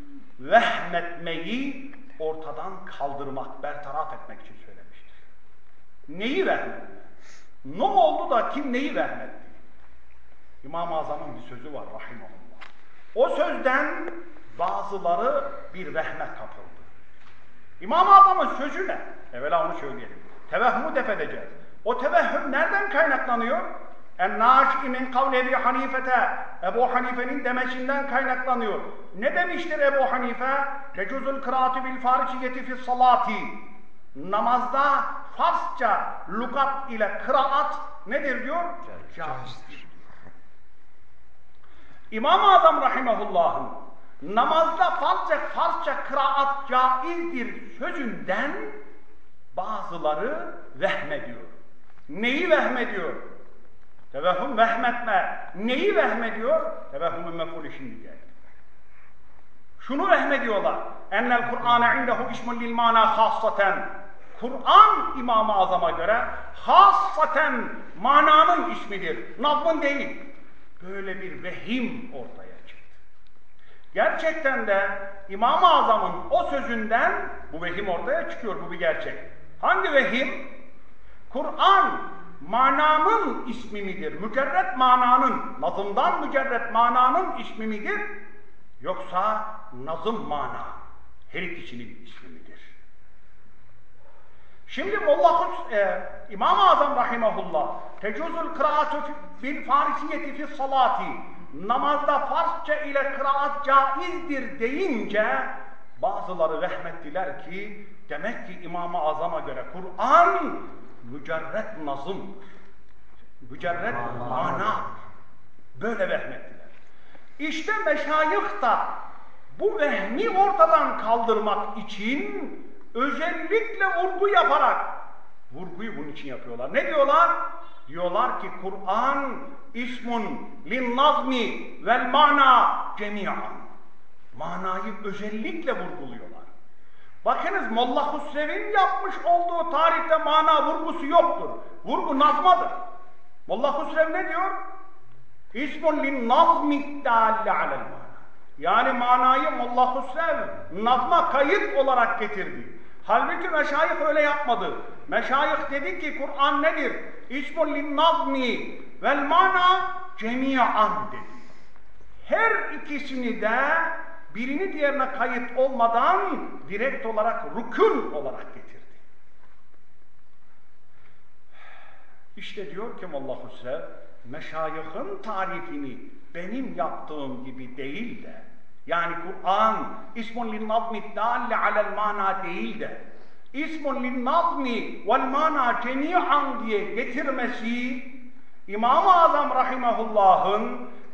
vehmetmeyi ortadan kaldırmak, bertaraf etmek için söylemiştir. Neyi vehmetme? Ne oldu da kim neyi vehmetti? İmam-ı Azam'ın bir sözü var rahimahullah. O sözden bazıları bir vehme kapıldı. İmam-ı Azam'ın sözü ne? Evvela onu söyleyelim. Tevehhümü def edeceğiz. O tevehhüm nereden kaynaklanıyor? En-nâşi min kavli Ebi Hanifete, Ebu Hanife'nin demesinden kaynaklanıyor. Ne demiştir Ebu Hanife? Tecuzul kıraatü bil farisiyeti fis salati. Namazda Farsça lugat ile kıraat nedir diyor? Caizdir. İmam-ı Azam rahimehullah'ın namazda Farsça kıraat caizdir sözünden bazıları vehmediyor. Neyi vehmediyor? Tevehhüm vehmetme. Neyi vehmediyor? Tevehhümün mef'ulü şimdi geldi. Şunu vehmediyorlar. Ennel Kur'ane indehu ismun lil mana hassaten. Kur'an İmam-ı Azam'a göre hassaten mananın ismidir. Nazmın değil. Böyle bir vehim ortaya çıktı. Gerçekten de İmam-ı Azam'ın o sözünden bu vehim ortaya çıkıyor. Bu bir gerçek. Hangi vehim? Kur'an mananın ismi midir? Mücerret mananın, nazımdan mücerret mananın ismi midir? Yoksa nazım mana, her ikisinin ismi midir? Şimdi İmam-ı Azam rahimahullah tecuzul kıraatü bil farisiyeti fis salati, namazda Farsça ile kıraat caizdir deyince bazıları vehmettiler ki demek ki İmam-ı Azam'a göre Kur'an mücerret nazımdır. Mücerret mana. Böyle vehmettiler. İşte meşayih da bu vehmi ortadan kaldırmak için özellikle vurgu yaparak, vurguyu bunun için yapıyorlar. Ne diyorlar? Diyorlar ki Kur'an ismun linnazmi vel mana cemiyan. Manayı özellikle vurguluyorlar. Bakınız Molla Hüsrev'in yapmış olduğu tarihte mana vurgusu yoktur. Vurgu nazmadır. Molla Hüsrev ne diyor? İsmun linnazmi dâlle alel mana. Yani manayı Molla Hüsrev nazma kayıt olarak getirdi. Halbuki meşayih öyle yapmadı. Meşayih dedi ki Kur'an nedir? İsmun linnazmi vel mana cemiyan dedi. Her ikisini de birini diğerine kayıt olmadan direkt olarak rükün olarak getirdi. İşte diyor ki Molla Hüsrev, meşayihin tarifini benim yaptığım gibi değil de, yani Kur'an ismun linnazmi dalle alel mana değil de, ismun linnazmi vel mana cemi'an diye getirmesi, İmam-ı Azam rahimehullah'ın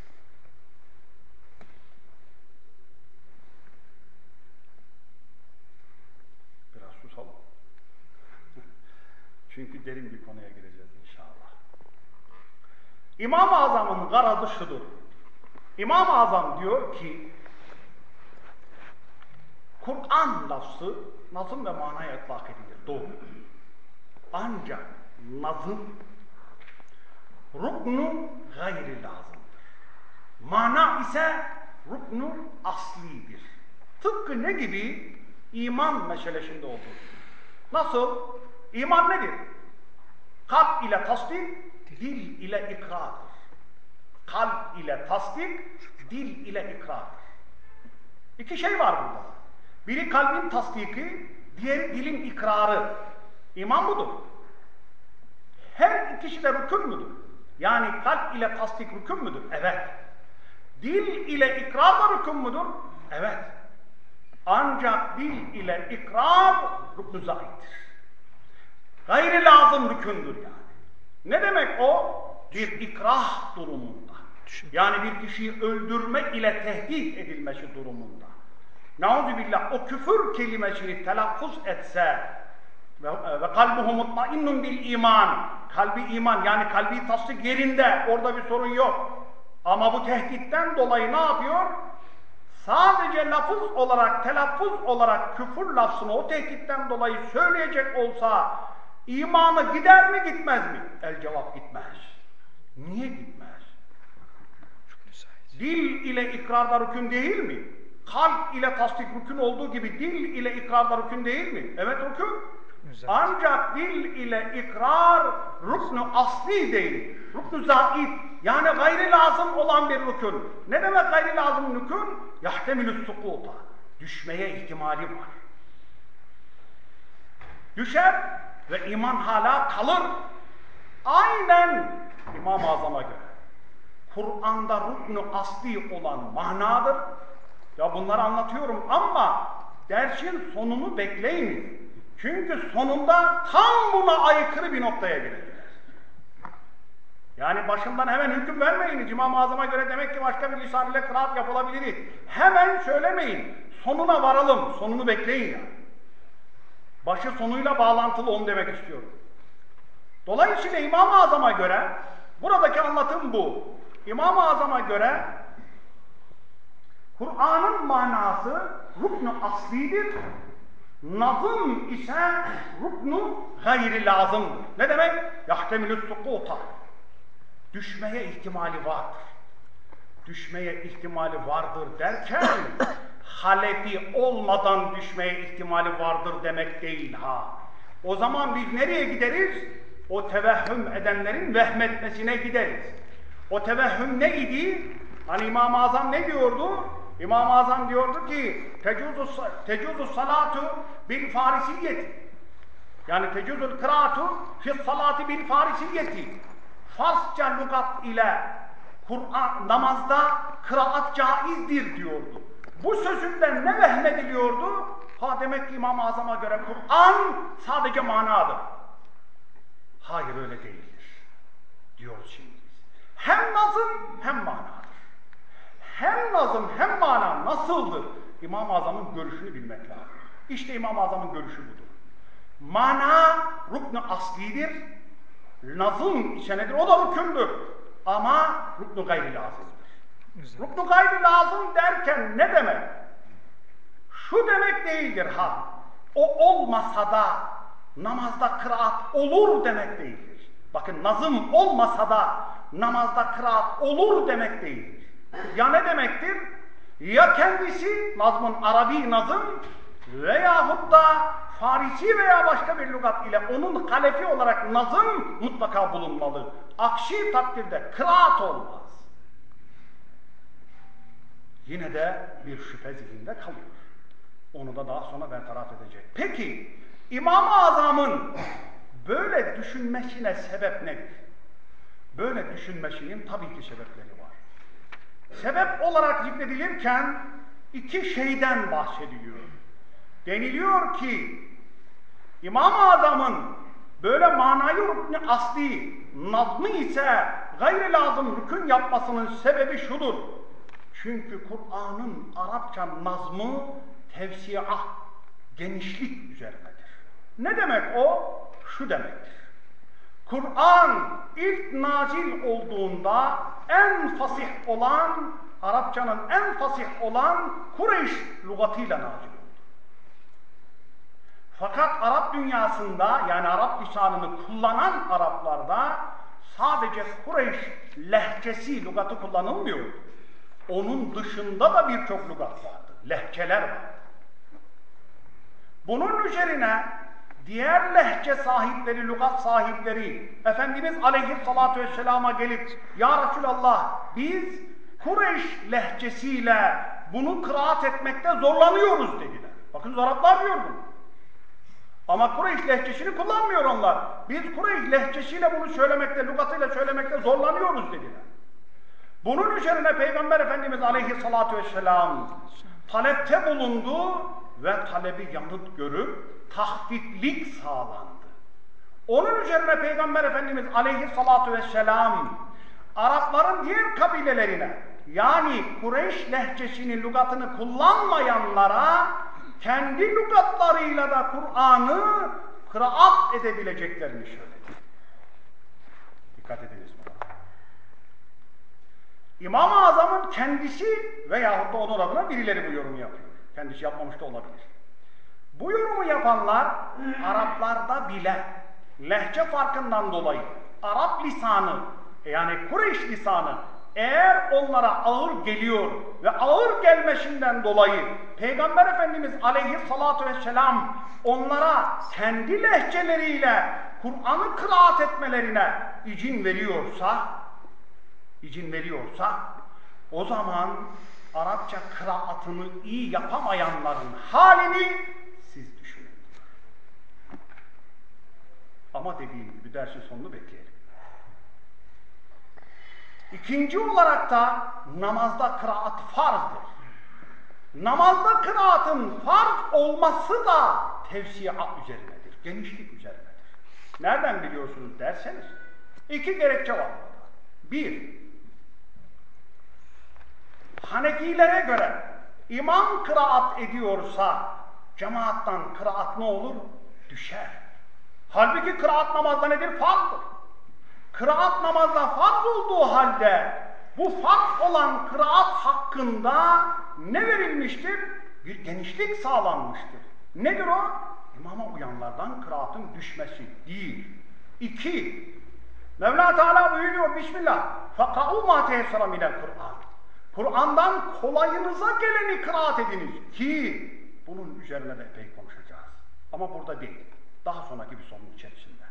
Çünkü derin bir konuya gireceğiz inşallah. İmam-ı Azam'ın garazı şudur. İmam-ı Azam diyor ki, Kur'an lafzı nazım ve manaya itlak edilir. Doğru. Ancak nazım ruknu gayri lazımdır. Mana ise ruknu aslidir. Tıpkı ne gibi? İman meselesinde olduğu. Nasıl? İman nedir? Kalp ile tasdik, dil ile ikrardır. Kalp ile tasdik, dil ile ikrardır. İki şey var burada. Biri kalbin tasdiki, diğeri dilin ikrarı. İman budur. Her ikisi de rükün müdür? Yani kalp ile tasdik rükün müdür? Evet. Dil ile ikrar da rükün müdür? Evet. Ancak dil ile ikrar rükn-ü zaittir. Gayri lazım rükündür yani. Ne demek o? Bir ikrah durumunda. Yani bir kişiyi öldürme ile tehdit edilmesi durumunda. Nauzubillah, o küfür kelimesini telaffuz etse ve kalbuhu mutmainnun bil iman, kalbi iman, yani kalbi tasdik yerinde, orada bir sorun yok. Ama bu tehditten dolayı ne yapıyor? Sadece lafız olarak, telaffuz olarak küfür lafzını o tehditten dolayı söyleyecek olsa imanı gider mi gitmez mi? El cevap gitmez. Niye gitmez? Dil ile ikrarda rükün değil mi? Kalp ile tasdik rükün olduğu gibi dil ile ikrarda rükün değil mi? Evet rükün. Ancak dil ile ikrar rüknü asli değil. Rüknü zait. Yani gayri lazım olan bir rükün. Ne demek gayri lazım rükün? Yahtemilü sukuta. Düşmeye ihtimali var. Düşer ve iman hala kalır. Aynen İmam-ı Azam'a göre. Kur'an'da rüknü asli olan manadır. Ya bunları anlatıyorum ama dersin sonunu bekleyin. Çünkü sonunda tam buna aykırı bir noktaya geleceğiz. Yani başından hemen hüküm vermeyin. İmam-ı Azam'a göre demek ki başka bir lisan ile kıraat yapılabilir. Hemen söylemeyin. Sonuna varalım. Sonunu bekleyin yani. Başı sonuyla bağlantılı, onu demek istiyorum. Dolayısıyla İmam-ı Azam'a göre buradaki anlatım bu. İmam-ı Azam'a göre Kur'an'ın manası rukn-u aslidir. Nazım ise rukn-u gayri lazımdır. Ne demek? Yahtemilü sukuta. Düşmeye ihtimali vardır. Düşmeye ihtimali vardır derken halefi olmadan düşmeye ihtimali vardır demek değil ha. O zaman biz nereye gideriz? O tevehhüm edenlerin vehmetmesine gideriz. O tevehhüm ne idi? Hani İmam-ı Azam ne diyordu? İmam-ı Azam diyordu ki tecuzu salatu bil farisiyeti. Yani tecuzul kıraatu fis salati bil farisiyeti. Farsça lügat ile Kur'an namazda kıraat caizdir diyordu. Bu sözünden ne vehmediliyordu? Ha demek ki İmam-ı Azam'a göre Kur'an sadece manadır. Hayır öyle değildir. Diyoruz şimdi biz. Hem nazım hem manadır. Hem nazım hem mana nasıldır? İmam-ı Azam'ın görüşünü bilmek lazım. İşte İmam-ı Azam'ın görüşü budur. Mana rukn-ı aslidir. Nazım ise nedir? O da rükündür. Ama rukn-ı gayri lazımdır. Rukn-ı gayri lazım derken ne demek? Şu demek değildir ha. O olmasa da namazda kıraat olur demek değildir. Bakın nazım olmasa da namazda kıraat olur demek değildir. Ya ne demektir? Ya kendisi nazmın Arabi nazım veyahut da Farisi veya başka bir lügat ile onun halefi olarak nazım mutlaka bulunmalı. Aksi takdirde kıraat olmaz. Yine de bir şüphe zihinde kalıyor. Onu da daha sonra bertaraf edecek. Peki İmam-ı Azam'ın böyle düşünmesine sebep nedir? Böyle düşünmesinin tabii ki sebepleri var. Sebep olarak zikredilirken iki şeyden bahsediliyor. Deniliyor ki İmam-ı Azam'ın böyle manayı rükn-i asli, nazmı ise gayri lazım rükün yapmasının sebebi şudur. Çünkü Kur'an'ın Arapça nazmı tevsi'a, genişlik üzerinedir. Ne demek o? Şu demektir. Kur'an ilk nazil olduğunda en fasih olan, Arapçanın en fasih olan Kureyş lügatıyla nazil oldu. Fakat Arap dünyasında, yani Arap lisanını kullanan Araplarda sadece Kureyş lehçesi lügatı kullanılmıyor. Onun dışında da birçok lügat vardı, lehçeler vardı. Bunun üzerine diğer lehçe sahipleri, lügat sahipleri Efendimiz Aleyhisselatü Vesselam'a gelip "Ya Resulallah, biz Kureyş lehçesiyle bunu kıraat etmekte zorlanıyoruz" dediler. Bakın Araplar diyor bunu. Ama Kureyş lehçesini kullanmıyor onlar. Biz Kureyş lehçesiyle bunu söylemekte, lügatıyla söylemekte zorlanıyoruz dediler. Bunun üzerine Peygamber Efendimiz Aleyhisselatü Vesselam talepte bulundu ve talebi yanıt görüp tahkiklik sağlandı. Onun üzerine Peygamber Efendimiz Aleyhisselatü Vesselam Arapların diğer kabilelerine, yani Kureyş lehçesini, lügatını kullanmayanlara kendi lügatlarıyla da Kur'an'ı kıraat edebileceklerini söyledi. Dikkat ediniz buna. İmam-ı Azam'ın kendisi veyahut da onun adına birileri bu yorumu yapıyor. Kendisi yapmamış da olabilir. Bu yorumu yapanlar Araplarda bile lehçe farkından dolayı Arap lisanı, yani Kureyş lisanı eğer onlara ağır geliyor ve ağır gelmesinden dolayı Peygamber Efendimiz Aleyhisselatü Vesselam onlara kendi lehçeleriyle Kur'an'ı kıraat etmelerine izin veriyorsa o zaman Arapça kıraatını iyi yapamayanların halini siz düşünün. Ama dediğim gibi dersin sonunu bekleyelim. İkinci olarak da namazda kıraat farzdır. Namazda kıraatın farz olması da tevsiat üzerinedir, genişlik üzerinedir. Nereden biliyorsunuz derseniz, iki gerekçe var burada. Bir, Hanefilere göre imam kıraat ediyorsa cemaattan kıraat ne olur? Düşer. Halbuki kıraat namazda nedir? Farzdır. Kıraat namazda farz olduğu halde bu farz olan kıraat hakkında ne verilmiştir? Bir genişlik sağlanmıştır. Nedir o? İmama uyanlardan kıraatın düşmesi değil. İki, Mevla Teala buyuruyor Bismillah. فَقَعُوا مَا تَيَسَّرَ مِنَ الْقُرْآنِ Kur'an'dan kolayınıza geleni kıraat ediniz ki bunun üzerine de epey konuşacağız. Ama burada değil. Daha sonraki bir sonun içerisinde.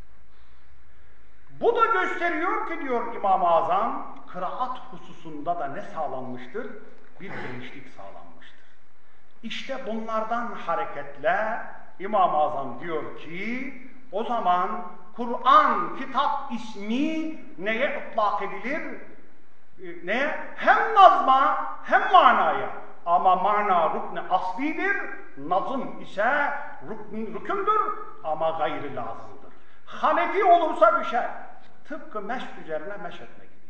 Bu da gösteriyor ki diyor İmam-ı Azam, kıraat hususunda da ne sağlanmıştır? Bir genişlik sağlanmıştır. İşte bunlardan hareketle İmam-ı Azam diyor ki o zaman Kur'an, kitap ismi neye ıtlak edilir? Neye? Hem nazma hem manaya. Ama mana rükn-i aslidir, nazım ise rükündür ama gayrı lazımdır. Hanefi olursa düşer. Tıpkı meşt üzerine meş etme gibi.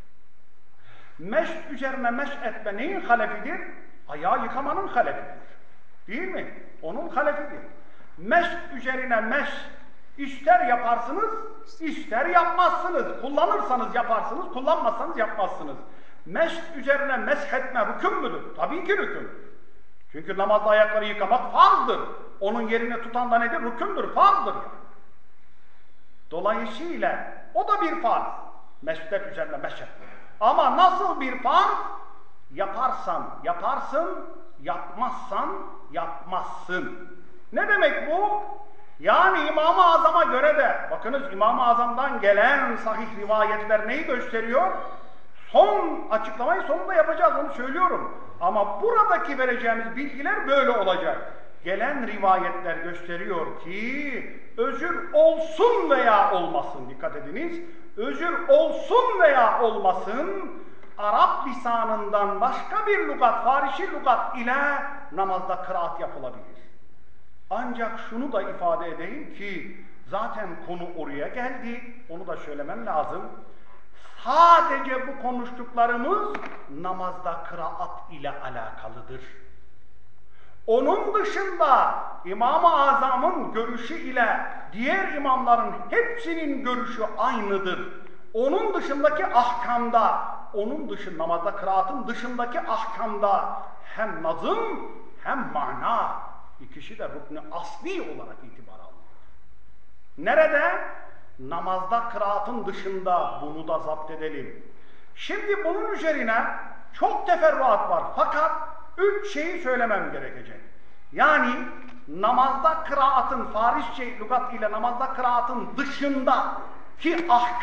Meşt üzerine meş etme neyin halefidir? Ayağı yıkamanın halefidir. Değil mi? Onun halefidir. Meşt üzerine meş ister yaparsınız, ister yapmazsınız. Kullanırsanız yaparsınız, kullanmazsanız yapmazsınız. Meşt üzerine mesh etme rükün müdür? Tabii ki rükün. Çünkü namazda ayakları yıkamak farzdır. Onun yerine tutan da nedir? Rükündür, farzdır yani. Dolayısıyla o da bir farz. Meştler üzerine mesh etme. Ama nasıl bir farz? Yaparsan yaparsın, yapmazsan yapmazsın. Ne demek bu? Yani İmam-ı Azam'a göre de, bakınız İmam-ı Azam'dan gelen sahih rivayetler neyi gösteriyor? Son açıklamayı sonunda yapacağız, onu söylüyorum. Ama buradaki vereceğimiz bilgiler böyle olacak. Gelen rivayetler gösteriyor ki, özür olsun veya olmasın, dikkat ediniz, özür olsun veya olmasın, Arap lisanından başka bir lügat, Farisi lügat ile namazda kıraat yapılabilir. Ancak şunu da ifade edeyim ki, zaten konu oraya geldi, onu da söylemem lazım. Sadece bu konuştuklarımız namazda kıraat ile alakalıdır. Onun dışında İmam-ı Azam'ın görüşü ile diğer imamların hepsinin görüşü aynıdır. Onun dışındaki ahkamda, onun dışında namazda kıraatın dışındaki ahkamda hem nazım hem mana ikisi de rukn-i asli olarak itibar alınır. Nerede? Namazda kıraatın dışında bunu da zapt edelim. Şimdi bunun üzerine çok teferruat var fakat 3 şeyi söylemem gerekecek. Yani namazda kıraatın, Farisçe lügat ile namazda kıraatın dışındaki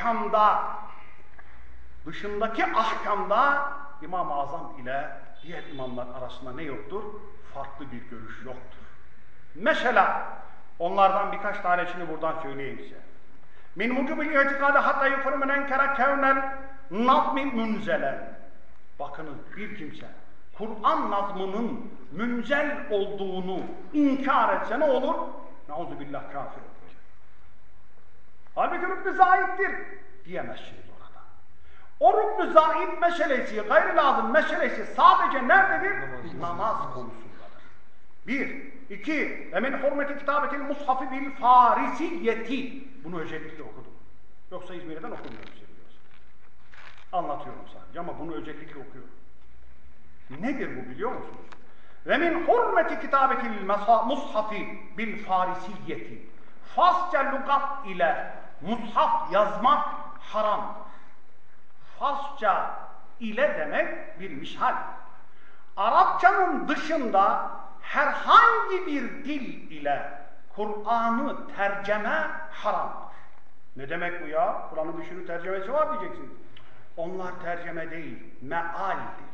ahkamda İmam-ı Azam ile diğer imamlar arasında ne yoktur? Farklı bir görüş yoktur. Mesela onlardan birkaç tanesini buradan söyleyeyim size. Min mucubil i'tikâde hatta yufru men enkere kevnel nazmi münzelen. Bakınız bir kimse Kur'an nazmının münzel olduğunu inkar etse ne olur? Nauzubillah kafir olur. Halbuki rükn-i zaittir diyemezsiniz orada. O rükn-i zait meselesi, gayr-i lazım meselesi sadece nerededir? Namaz konusundadır. 1. 2. Ve min hurmeti kitabetil mushafi bil farisiyeti. Bunu özellikle okudum. Yoksa İzmir'den okumuyorum seviyorsun. Anlatıyorum sadece ama bunu özellikle okuyorum. Nedir bu biliyor musunuz? Ve min hurmeti kitabetil mushafi bil farisiyeti. Farsça lügat ile mushaf yazmak haramdır. Farsça ile demek bir misal. Arapçanın dışında herhangi bir dil ile Kur'an'ı tercüme haramdır. Ne demek bu ya? Kur'an'ın bir sürü tercümesi var diyeceksiniz. Onlar tercüme değil, mealdir.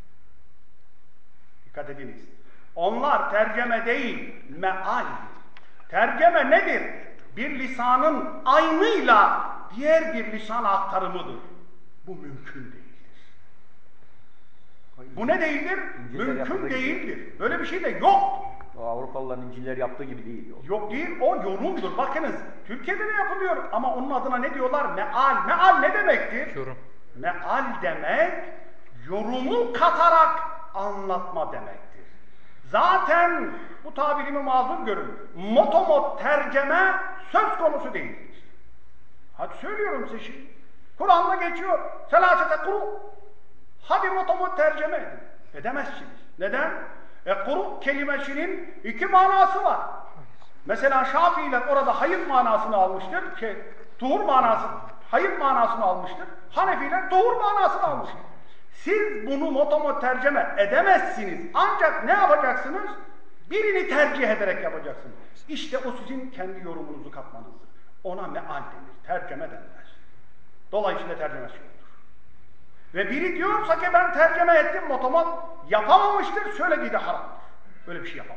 Dikkat ediniz. Onlar tercüme değil, mealdir. Tercüme nedir? Bir lisanın aynıyla diğer bir lisan aktarımıdır. Bu mümkün değildir. Bu ne değildir? Mümkün değildir. Böyle bir şey de yok. O Avrupalıların İncil'ler yaptığı gibi değil. Yok değil, o yorumdur. Bakınız, Türkiye'de de yapılıyor ama onun adına ne diyorlar? Meal. Meal ne demektir? Yorum. Meal demek, yorumu katarak anlatma demektir. Zaten bu tabirimi mazur görün. Motomot tercüme söz konusu değildir. Hadi söylüyorum size şimdi. Kur'an'da geçiyor. Selasete kuru. Hadi motomot tercüme edin. Edemezsiniz. Neden? Kuru kelimesinin 2 manası var. Mesela Şafiiler orada hayır manasını almıştır. Tuhur manası, hayır manasını almıştır. Hanefiler tuhur manasını almıştır. Siz bunu motomot tercüme edemezsiniz. Ancak ne yapacaksınız? Birini tercih ederek yapacaksınız. İşte o sizin kendi yorumunuzu katmanızdır. Ona meal denir, tercüme denmez. Dolayısıyla tercümesi yoktur. Ve biri diyorsa ki ben tercüme ettim, motomot yapamamıştır, söylediği de haramdır. Böyle bir şey yapamaz.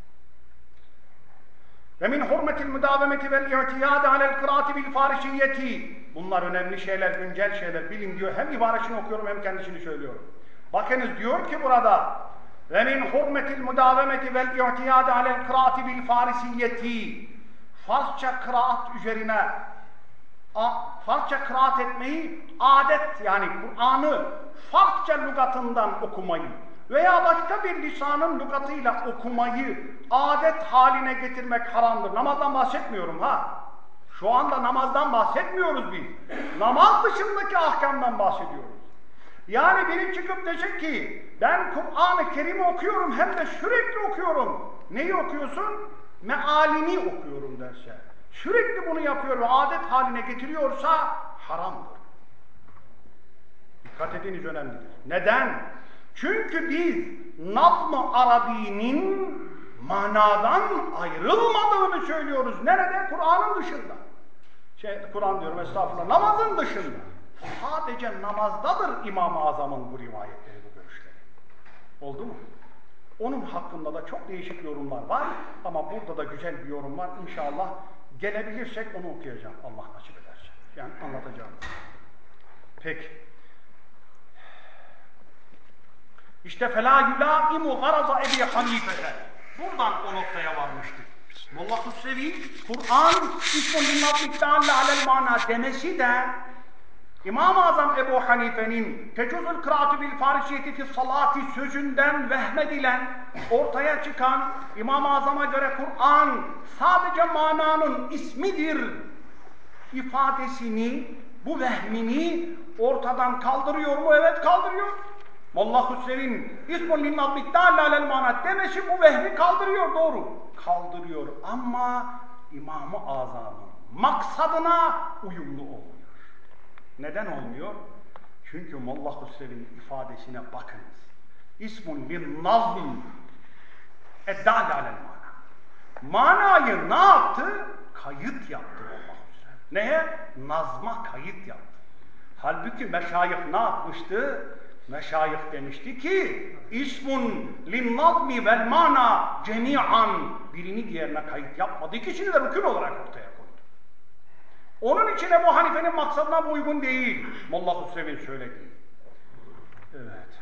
Ve min hurmetil müdavemeti vel i'tiyâde alel kıraati bil farişiyeti. Bunlar önemli şeyler, güncel şeyler. Bilin diyor. Hem ibaresini okuyorum hem kendisini söylüyorum. Bakınız diyor ki burada ve min hurmetil müdavemeti vel i'tiyâde alel kıraati bil farişiyeti. Farsça kıraat üzerine Farsça kıraat etmeyi adet yani Kur'an'ı Farsça lügatından okumayı veya başka bir lisanın lügatıyla okumayı adet haline getirmek haramdır. Namazdan bahsetmiyorum ha. Şu anda namazdan bahsetmiyoruz biz. Namaz dışındaki ahkamdan bahsediyoruz. Yani biri çıkıp dese ki ben Kur'an-ı Kerim'i okuyorum hem de sürekli okuyorum. Neyi okuyorsun? Mealini okuyorum derse. Sürekli bunu yapıyor ve adet haline getiriyorsa haramdır. Dikkat ediniz önemlidir. Neden? Çünkü biz nazm-ı Arabi'nin manadan ayrılmadığını söylüyoruz. Nerede? Kur'an'ın dışında. Kur'an diyorum estağfurullah. Namazın dışında. Sadece namazdadır İmam-ı Azam'ın bu rivayetleri, bu görüşleri. Oldu mu? Onun hakkında da çok değişik yorumlar var ama burada da güzel bir yorum var. İnşallah gelebilirsek onu okuyacağım. Allah nasip ederse. Yani anlatacağım. Peki. İşte فَلَا يُلَائِمُ غَرَضَ Ebi Hanife'de. Buradan o noktaya varmıştık. Vallahu sevi, Kur'an İsmul İmam İktâlle alel mana demesi de İmam-ı Azam Ebu Hanife'nin tecuzul kıraatü bil farisiyeti fi salati sözünden vehmedilen, ortaya çıkan İmam-ı Azam'a göre Kur'an sadece mananın ismidir ifadesini, bu vehmini ortadan kaldırıyor mu? Evet, kaldırıyor. Molla Hüsrev'in İsmun linnadbittâ lâlel manat demesi bu vehmi kaldırıyor, doğru. Kaldırıyor ama İmam-ı Azam'ın maksadına uyumlu olmuyor. Neden olmuyor? Çünkü Molla Hüsrev'in ifadesine bakınız. İsmun linnazm eddâl alel mana. Manayı ne yaptı? Kayıt yaptı Molla Hüsrev. Neye? Nazma kayıt yaptı. Halbuki meşayih ne yapmıştı? Meşayih demişti ki İsmun linnazmi vel mana cemi'an, birini diğerine kayıt yapmadı. İkisini de rükün olarak ortaya koydu. Onun için Ebu Hanife'nin maksadına bu uygun değil. Molla Hüsrev'in söylediği. Evet.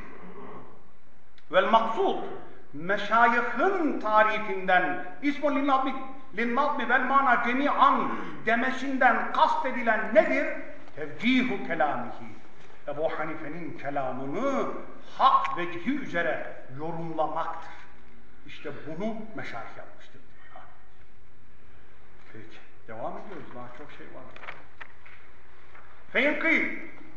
Vel maksud, meşayihin tarifinden İsmun linnazmi vel mana cemi'an demesinden kastedilen nedir? Tevcihu kelamihi. Ebu Hanife'nin kelamını hak vecihi üzere yorumlamaktır. İşte bunu meşayih yapmıştır. Peki, devam ediyoruz. Daha çok şey var. Feynkîl.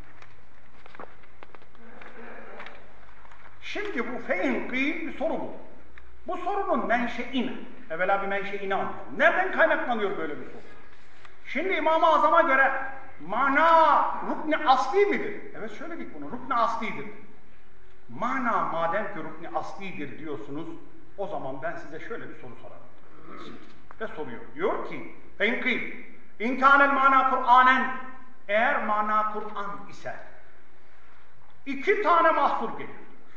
Şimdi bu feynkîl bir soru bu. Bu sorunun menşeini, evvela bir menşeini anlayalım. Nereden kaynaklanıyor böyle bir soru? Şimdi İmam-ı Azam'a göre mana rukn-i asli midir? Evet, söyledik bunu, rukn-i aslidir. Mana madem ki rukn-i aslidir diyorsunuz, o zaman ben size şöyle bir soru sorarım. Ve soruyor. Diyor ki, feynkîl, inkânel mana Kur'anen, eğer mana Kur'an ise, iki tane mahsur gelir.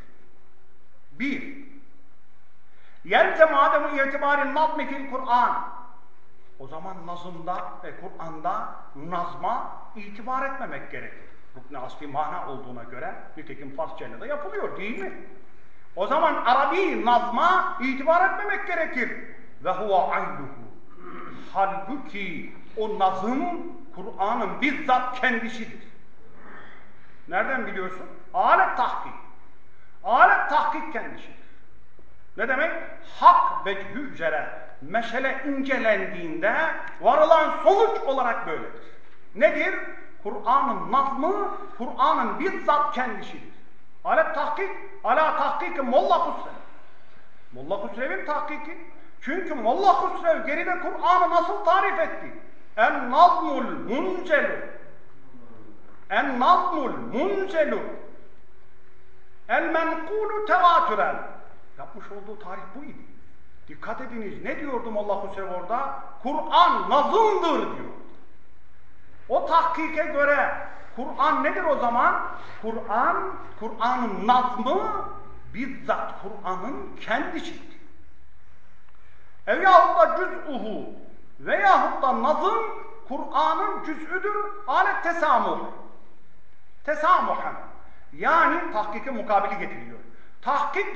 Bir, yelzem ademu itibarin nazmi fil Kur'an. O zaman nazımda ve Kur'an'da nazma itibar etmemek gerekir. Rukn-i asli mana olduğuna göre, nitekim Farsçayla da yapılıyor değil mi? O zaman Arabi nazma itibar etmemek gerekir. Ve huve aynuhu. Halbuki o nazım Kur'an'ın bizzat kendisidir. Nereden biliyorsun? Alet tahkik. Alet tahkik kendisidir. Ne demek? Hak vecihi üzere mesele incelendiğinde varılan sonuç olarak böyledir. Nedir? Kur'an'ın nazmı, Kur'an'ın bizzat kendisidir. Alet tahkik, ala tahkiki Molla Hüsrev. Molla Hüsrev'in tahkiki. Çünkü Molla Hüsrev geride Kur'an'ı nasıl tarif etti? En-nazmul muncelu. En-nazmul muncelu. El-menkulu tevatüren. Yapmış olduğu tarif bu idi. Dikkat ediniz, ne diyordu Molla Hüsrev orada? Kur'an nazımdır diyor. O tahkike göre Kur'an nedir o zaman? Kur'an'ın nazmı bizzat Kur'an'ın kendisidir. Veyahut da cüz'uhu veyahut da nazım Kur'an'ın cüz'üdür. Alet tesamuh. Tesamuhen. Yani tahkike mukabili getiriliyor. Tahkik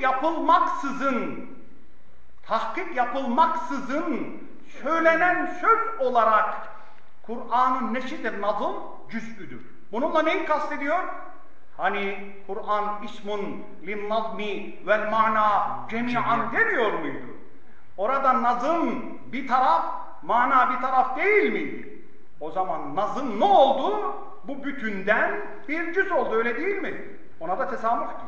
yapılmaksızın söylenen söz olarak Kur'an'ın neşidir, nazım cüz'üdür. Bununla neyi kastediyor? Hani Kur'an ismun linnazmi vel mana cemi'an demiyor muydu? Orada nazım bir taraf, mana bir taraf değil miydi? O zaman nazım ne oldu? Bu bütünden bir cüz oldu, öyle değil mi? Ona da tesamuh diyor.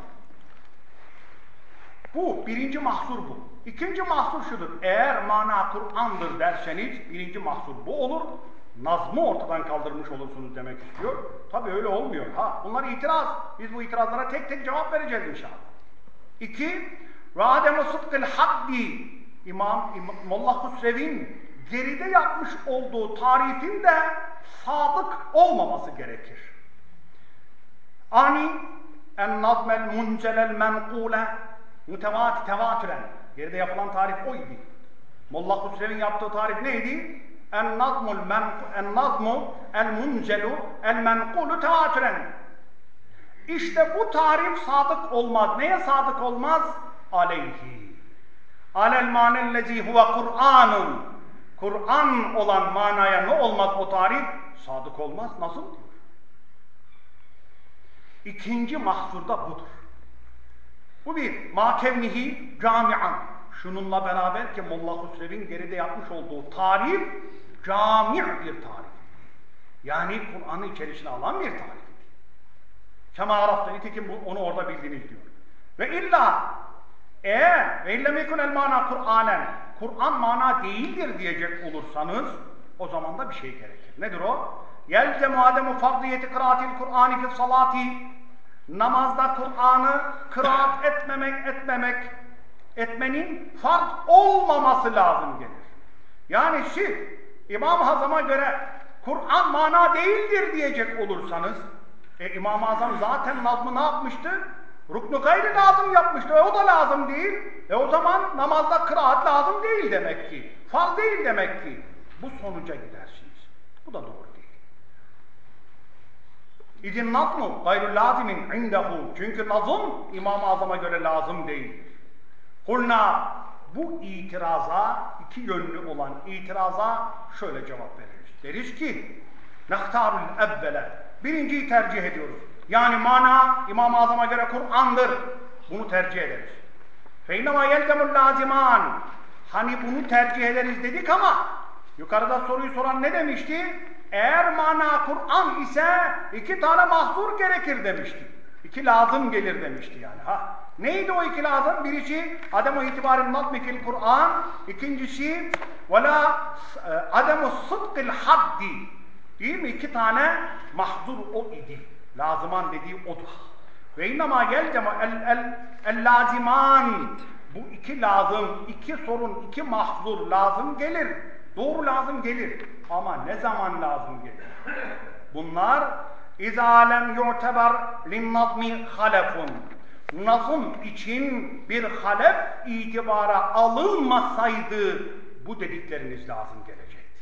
Bu, birinci mahsur bu. İkinci mahsur şudur. Eğer mana Kur'an'dır derseniz, birinci mahsur bu olur. Nazmı ortadan kaldırmış olursunuz demek istiyor. Tabii öyle olmuyor. Bunlar itiraz. Biz bu itirazlara tek tek cevap vereceğiz inşallah. İki, ve adem-i sıdkıl haddi. Molla Hüsrev'in geride yapmış olduğu tarifin de sadık olmaması gerekir. Ani en-nazmel muncelel menkule tevatüren. Geride yapılan tarif o idi. Molla Hüsrev'in yaptığı tarif neydi? En-nazmu el-muncelu el-menkulu tevatüren. İşte bu tarif sadık olmaz. Neye sadık olmaz? Aleyhi. Alel manellezi huve Kur'an'ın. Kur'an olan manaya ne olmaz o tarif? Sadık olmaz. Nasıl diyor? İkinci mahzur da budur. Bu bir. Makevnihi camian. Şununla beraber ki Molla Hüsrev'in geride yapmış olduğu tarif cami' bir tarif. Yani Kur'an'ı içerisine alan bir tarif. Kema arafta, nitekim onu orada bildiniz diyor. Ve illa eğer ve illem yekun el mana Kur'anen, Kur'an mana değildir diyecek olursanız o zaman da bir şey gerekir. Nedir o? Yelzemu ademu fardiyeti kıraatil Kur'ani fi salati, namazda Kur'an'ı kıraat etmenin farz olmaması lazım gelir. Yani siz İmam-ı Azam'a göre Kur'an mana değildir diyecek olursanız İmam-ı Azam zaten nazmı ne yapmıştı? Rukn-u gayri lazım yapmıştı. O da lazım değil. O zaman namazda kıraat lazım değil demek ki. Farz değil demek ki. Bu sonuca gidersiniz. Bu da doğru değil. İzin nazmu gayrü lazimin indehu. Çünkü nazım İmam-ı Azam'a göre lazım değil. Kulna, bu itiraza, iki yönlü olan itiraza şöyle cevap veririz. Deriz ki nehtarul evvele, birinciyi tercih ediyoruz. Yani mana İmam-ı Azam'a göre Kur'an'dır. Bunu tercih ederiz. Feynema yeltemul laziman. Hani bunu tercih ederiz dedik ama yukarıda soruyu soran ne demişti? Eğer mana Kur'an ise iki tane mahzur gerekir demişti. İki lazım gelir demişti yani. Neydi o iki lazım? Birisi ademu itibarin nazmi fil Kur'an. İkincisi vela ademu sıdkil haddi. Değil mi? İki tane mahzur o idi. Lazıman dediği odur. Ve innema yelcemu el laziman. Bu iki lazım, iki sorun, iki mahzur lazım gelir. Doğru lazım gelir. Ama ne zaman lazım gelir? Bunlar İzâ lem yu'teber linnazmi halefun. Nazım için bir halef itibara alınmasaydı bu dedikleriniz lazım gelecekti.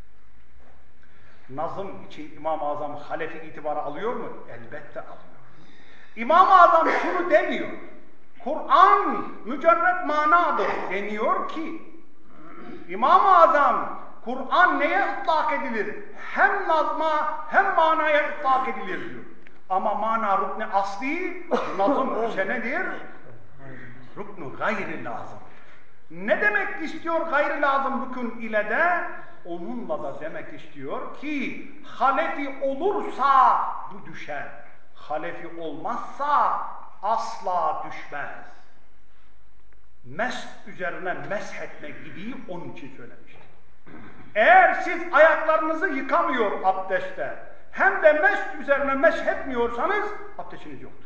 Nazım için İmam-ı Azam halefi itibara alıyor mu? Elbette alıyor. İmam-ı Azam şunu demiyor. Kur'an mücerred manadır demiyor ki. İmam-ı Azam Kur'an neye ıtlak edilir? Hem nazma hem manaya ıtlak edilir diyor. Ama mana rukn-i asli, nazım ise nedir? Rukn-u gayri lazım. Ne demek istiyor gayri lazım rukun ile de? Onunla da demek istiyor ki halefi olursa bu düşer. Halefi olmazsa asla düşmez. Mesh üzerine meshetme gibi onun için söylemiştir. Eğer siz ayaklarınızı yıkamıyor abdestte hem de mesh üzerine meshetmiyorsanız abdestiniz yoktur.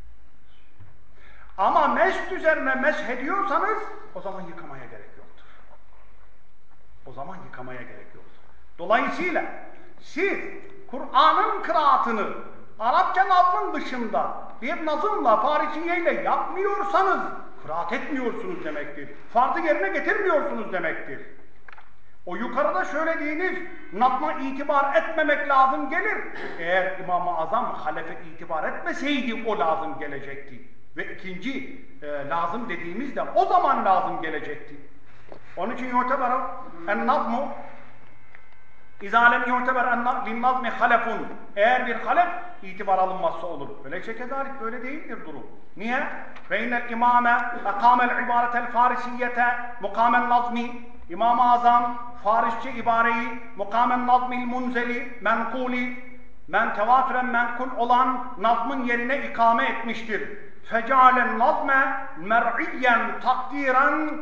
Ama mesh üzerine meshediyorsanız o zaman yıkamaya gerek yoktur. O zaman yıkamaya gerek yoktur. Dolayısıyla siz Kur'an'ın kıraatını Arapça nazmın dışında bir nazımla, Farisiyeyle yapmıyorsanız kıraat etmiyorsunuz demektir. Farzı yerine getirmiyorsunuz demektir. O yukarıda söylediğiniz nazma itibar etmemek lazım gelir. Eğer İmam-ı Azam halefe itibar etmeseydi o lazım gelecekti. Ve ikinci lazım dediğimizde o zaman lazım gelecekti. Onun için yu'teber en-nazmu İzâ lem yu'teber linnazmi halefun. Eğer bir halef itibar alınmazsa olur. Öyleyse kezalik böyle değildir durum. Niye? Fe innel imâme ekâmel ibâretel farisiyete mukâmen nazmi. İmam-ı Azam Farisçe ibareyi mukamen nazmil munzeli menkuli tevatüren menkul olan nazmın yerine ikame etmiştir. Fecalen nazme mer'iyyen takdiren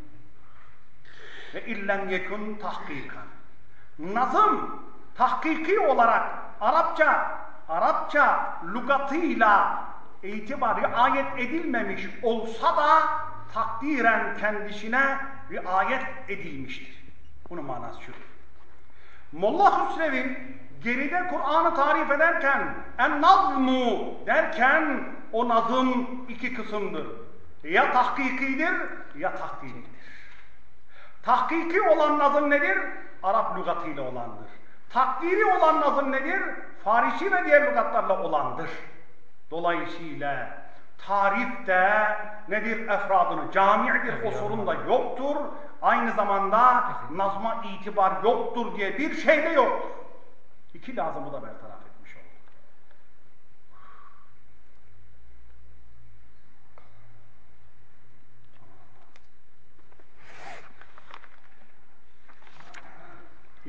ve illen yekun tahkikan. Nazım tahkiki olarak Arapça lügatıyla itibar riayet edilmemiş olsa da takdiren kendisine riayet edilmiştir. Bunun manası şudur. Molla Hüsrev'in geride Kur'an'ı tarif ederken en-nazmu derken o nazım iki kısımdır. Ya tahkikidir ya takdiridir. Tahkiki olan nazım nedir? Arap lügatıyla olandır. Takdiri olan nazım nedir? Farisi ve diğer lügatlarla olandır. Dolayısıyla tarifte nedir? Efradını cami'dir. O sorun da yoktur. Aynı zamanda nazma itibar yoktur diye bir şey de yoktur. İki lazımı da bertaraf etmiş olduk.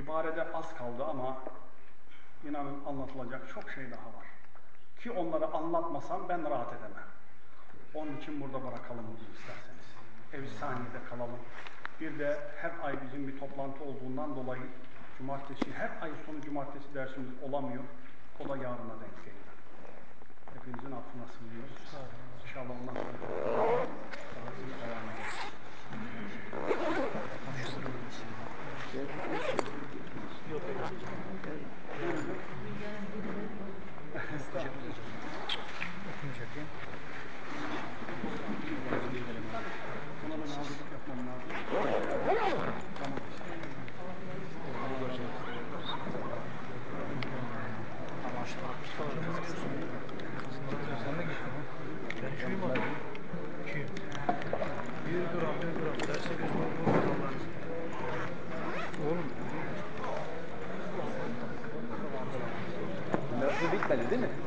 ibarede az kaldı ama inanın anlatılacak çok şey daha var. Ki onları anlatmasam ben rahat edemem. Onun için burada bırakalım bunu isterseniz. Ev-i kalalım. Bir de her ay bizim bir toplantı olduğundan dolayı cumartesi, her ay sonu cumartesi dersimiz olamıyor. O da yarına denk geliyor. Hepinizin affına sığınıyoruz. İnşallah ondan sonra daha sizi devam ederiz. Ona ben hazırlık yapmam lazım. Tamam. Sen de gittin ha? Ben hiç uyumadım. Kim? Bir gram. Derse göz oldu. Oğlum. Mevzu bitmedi değil mi?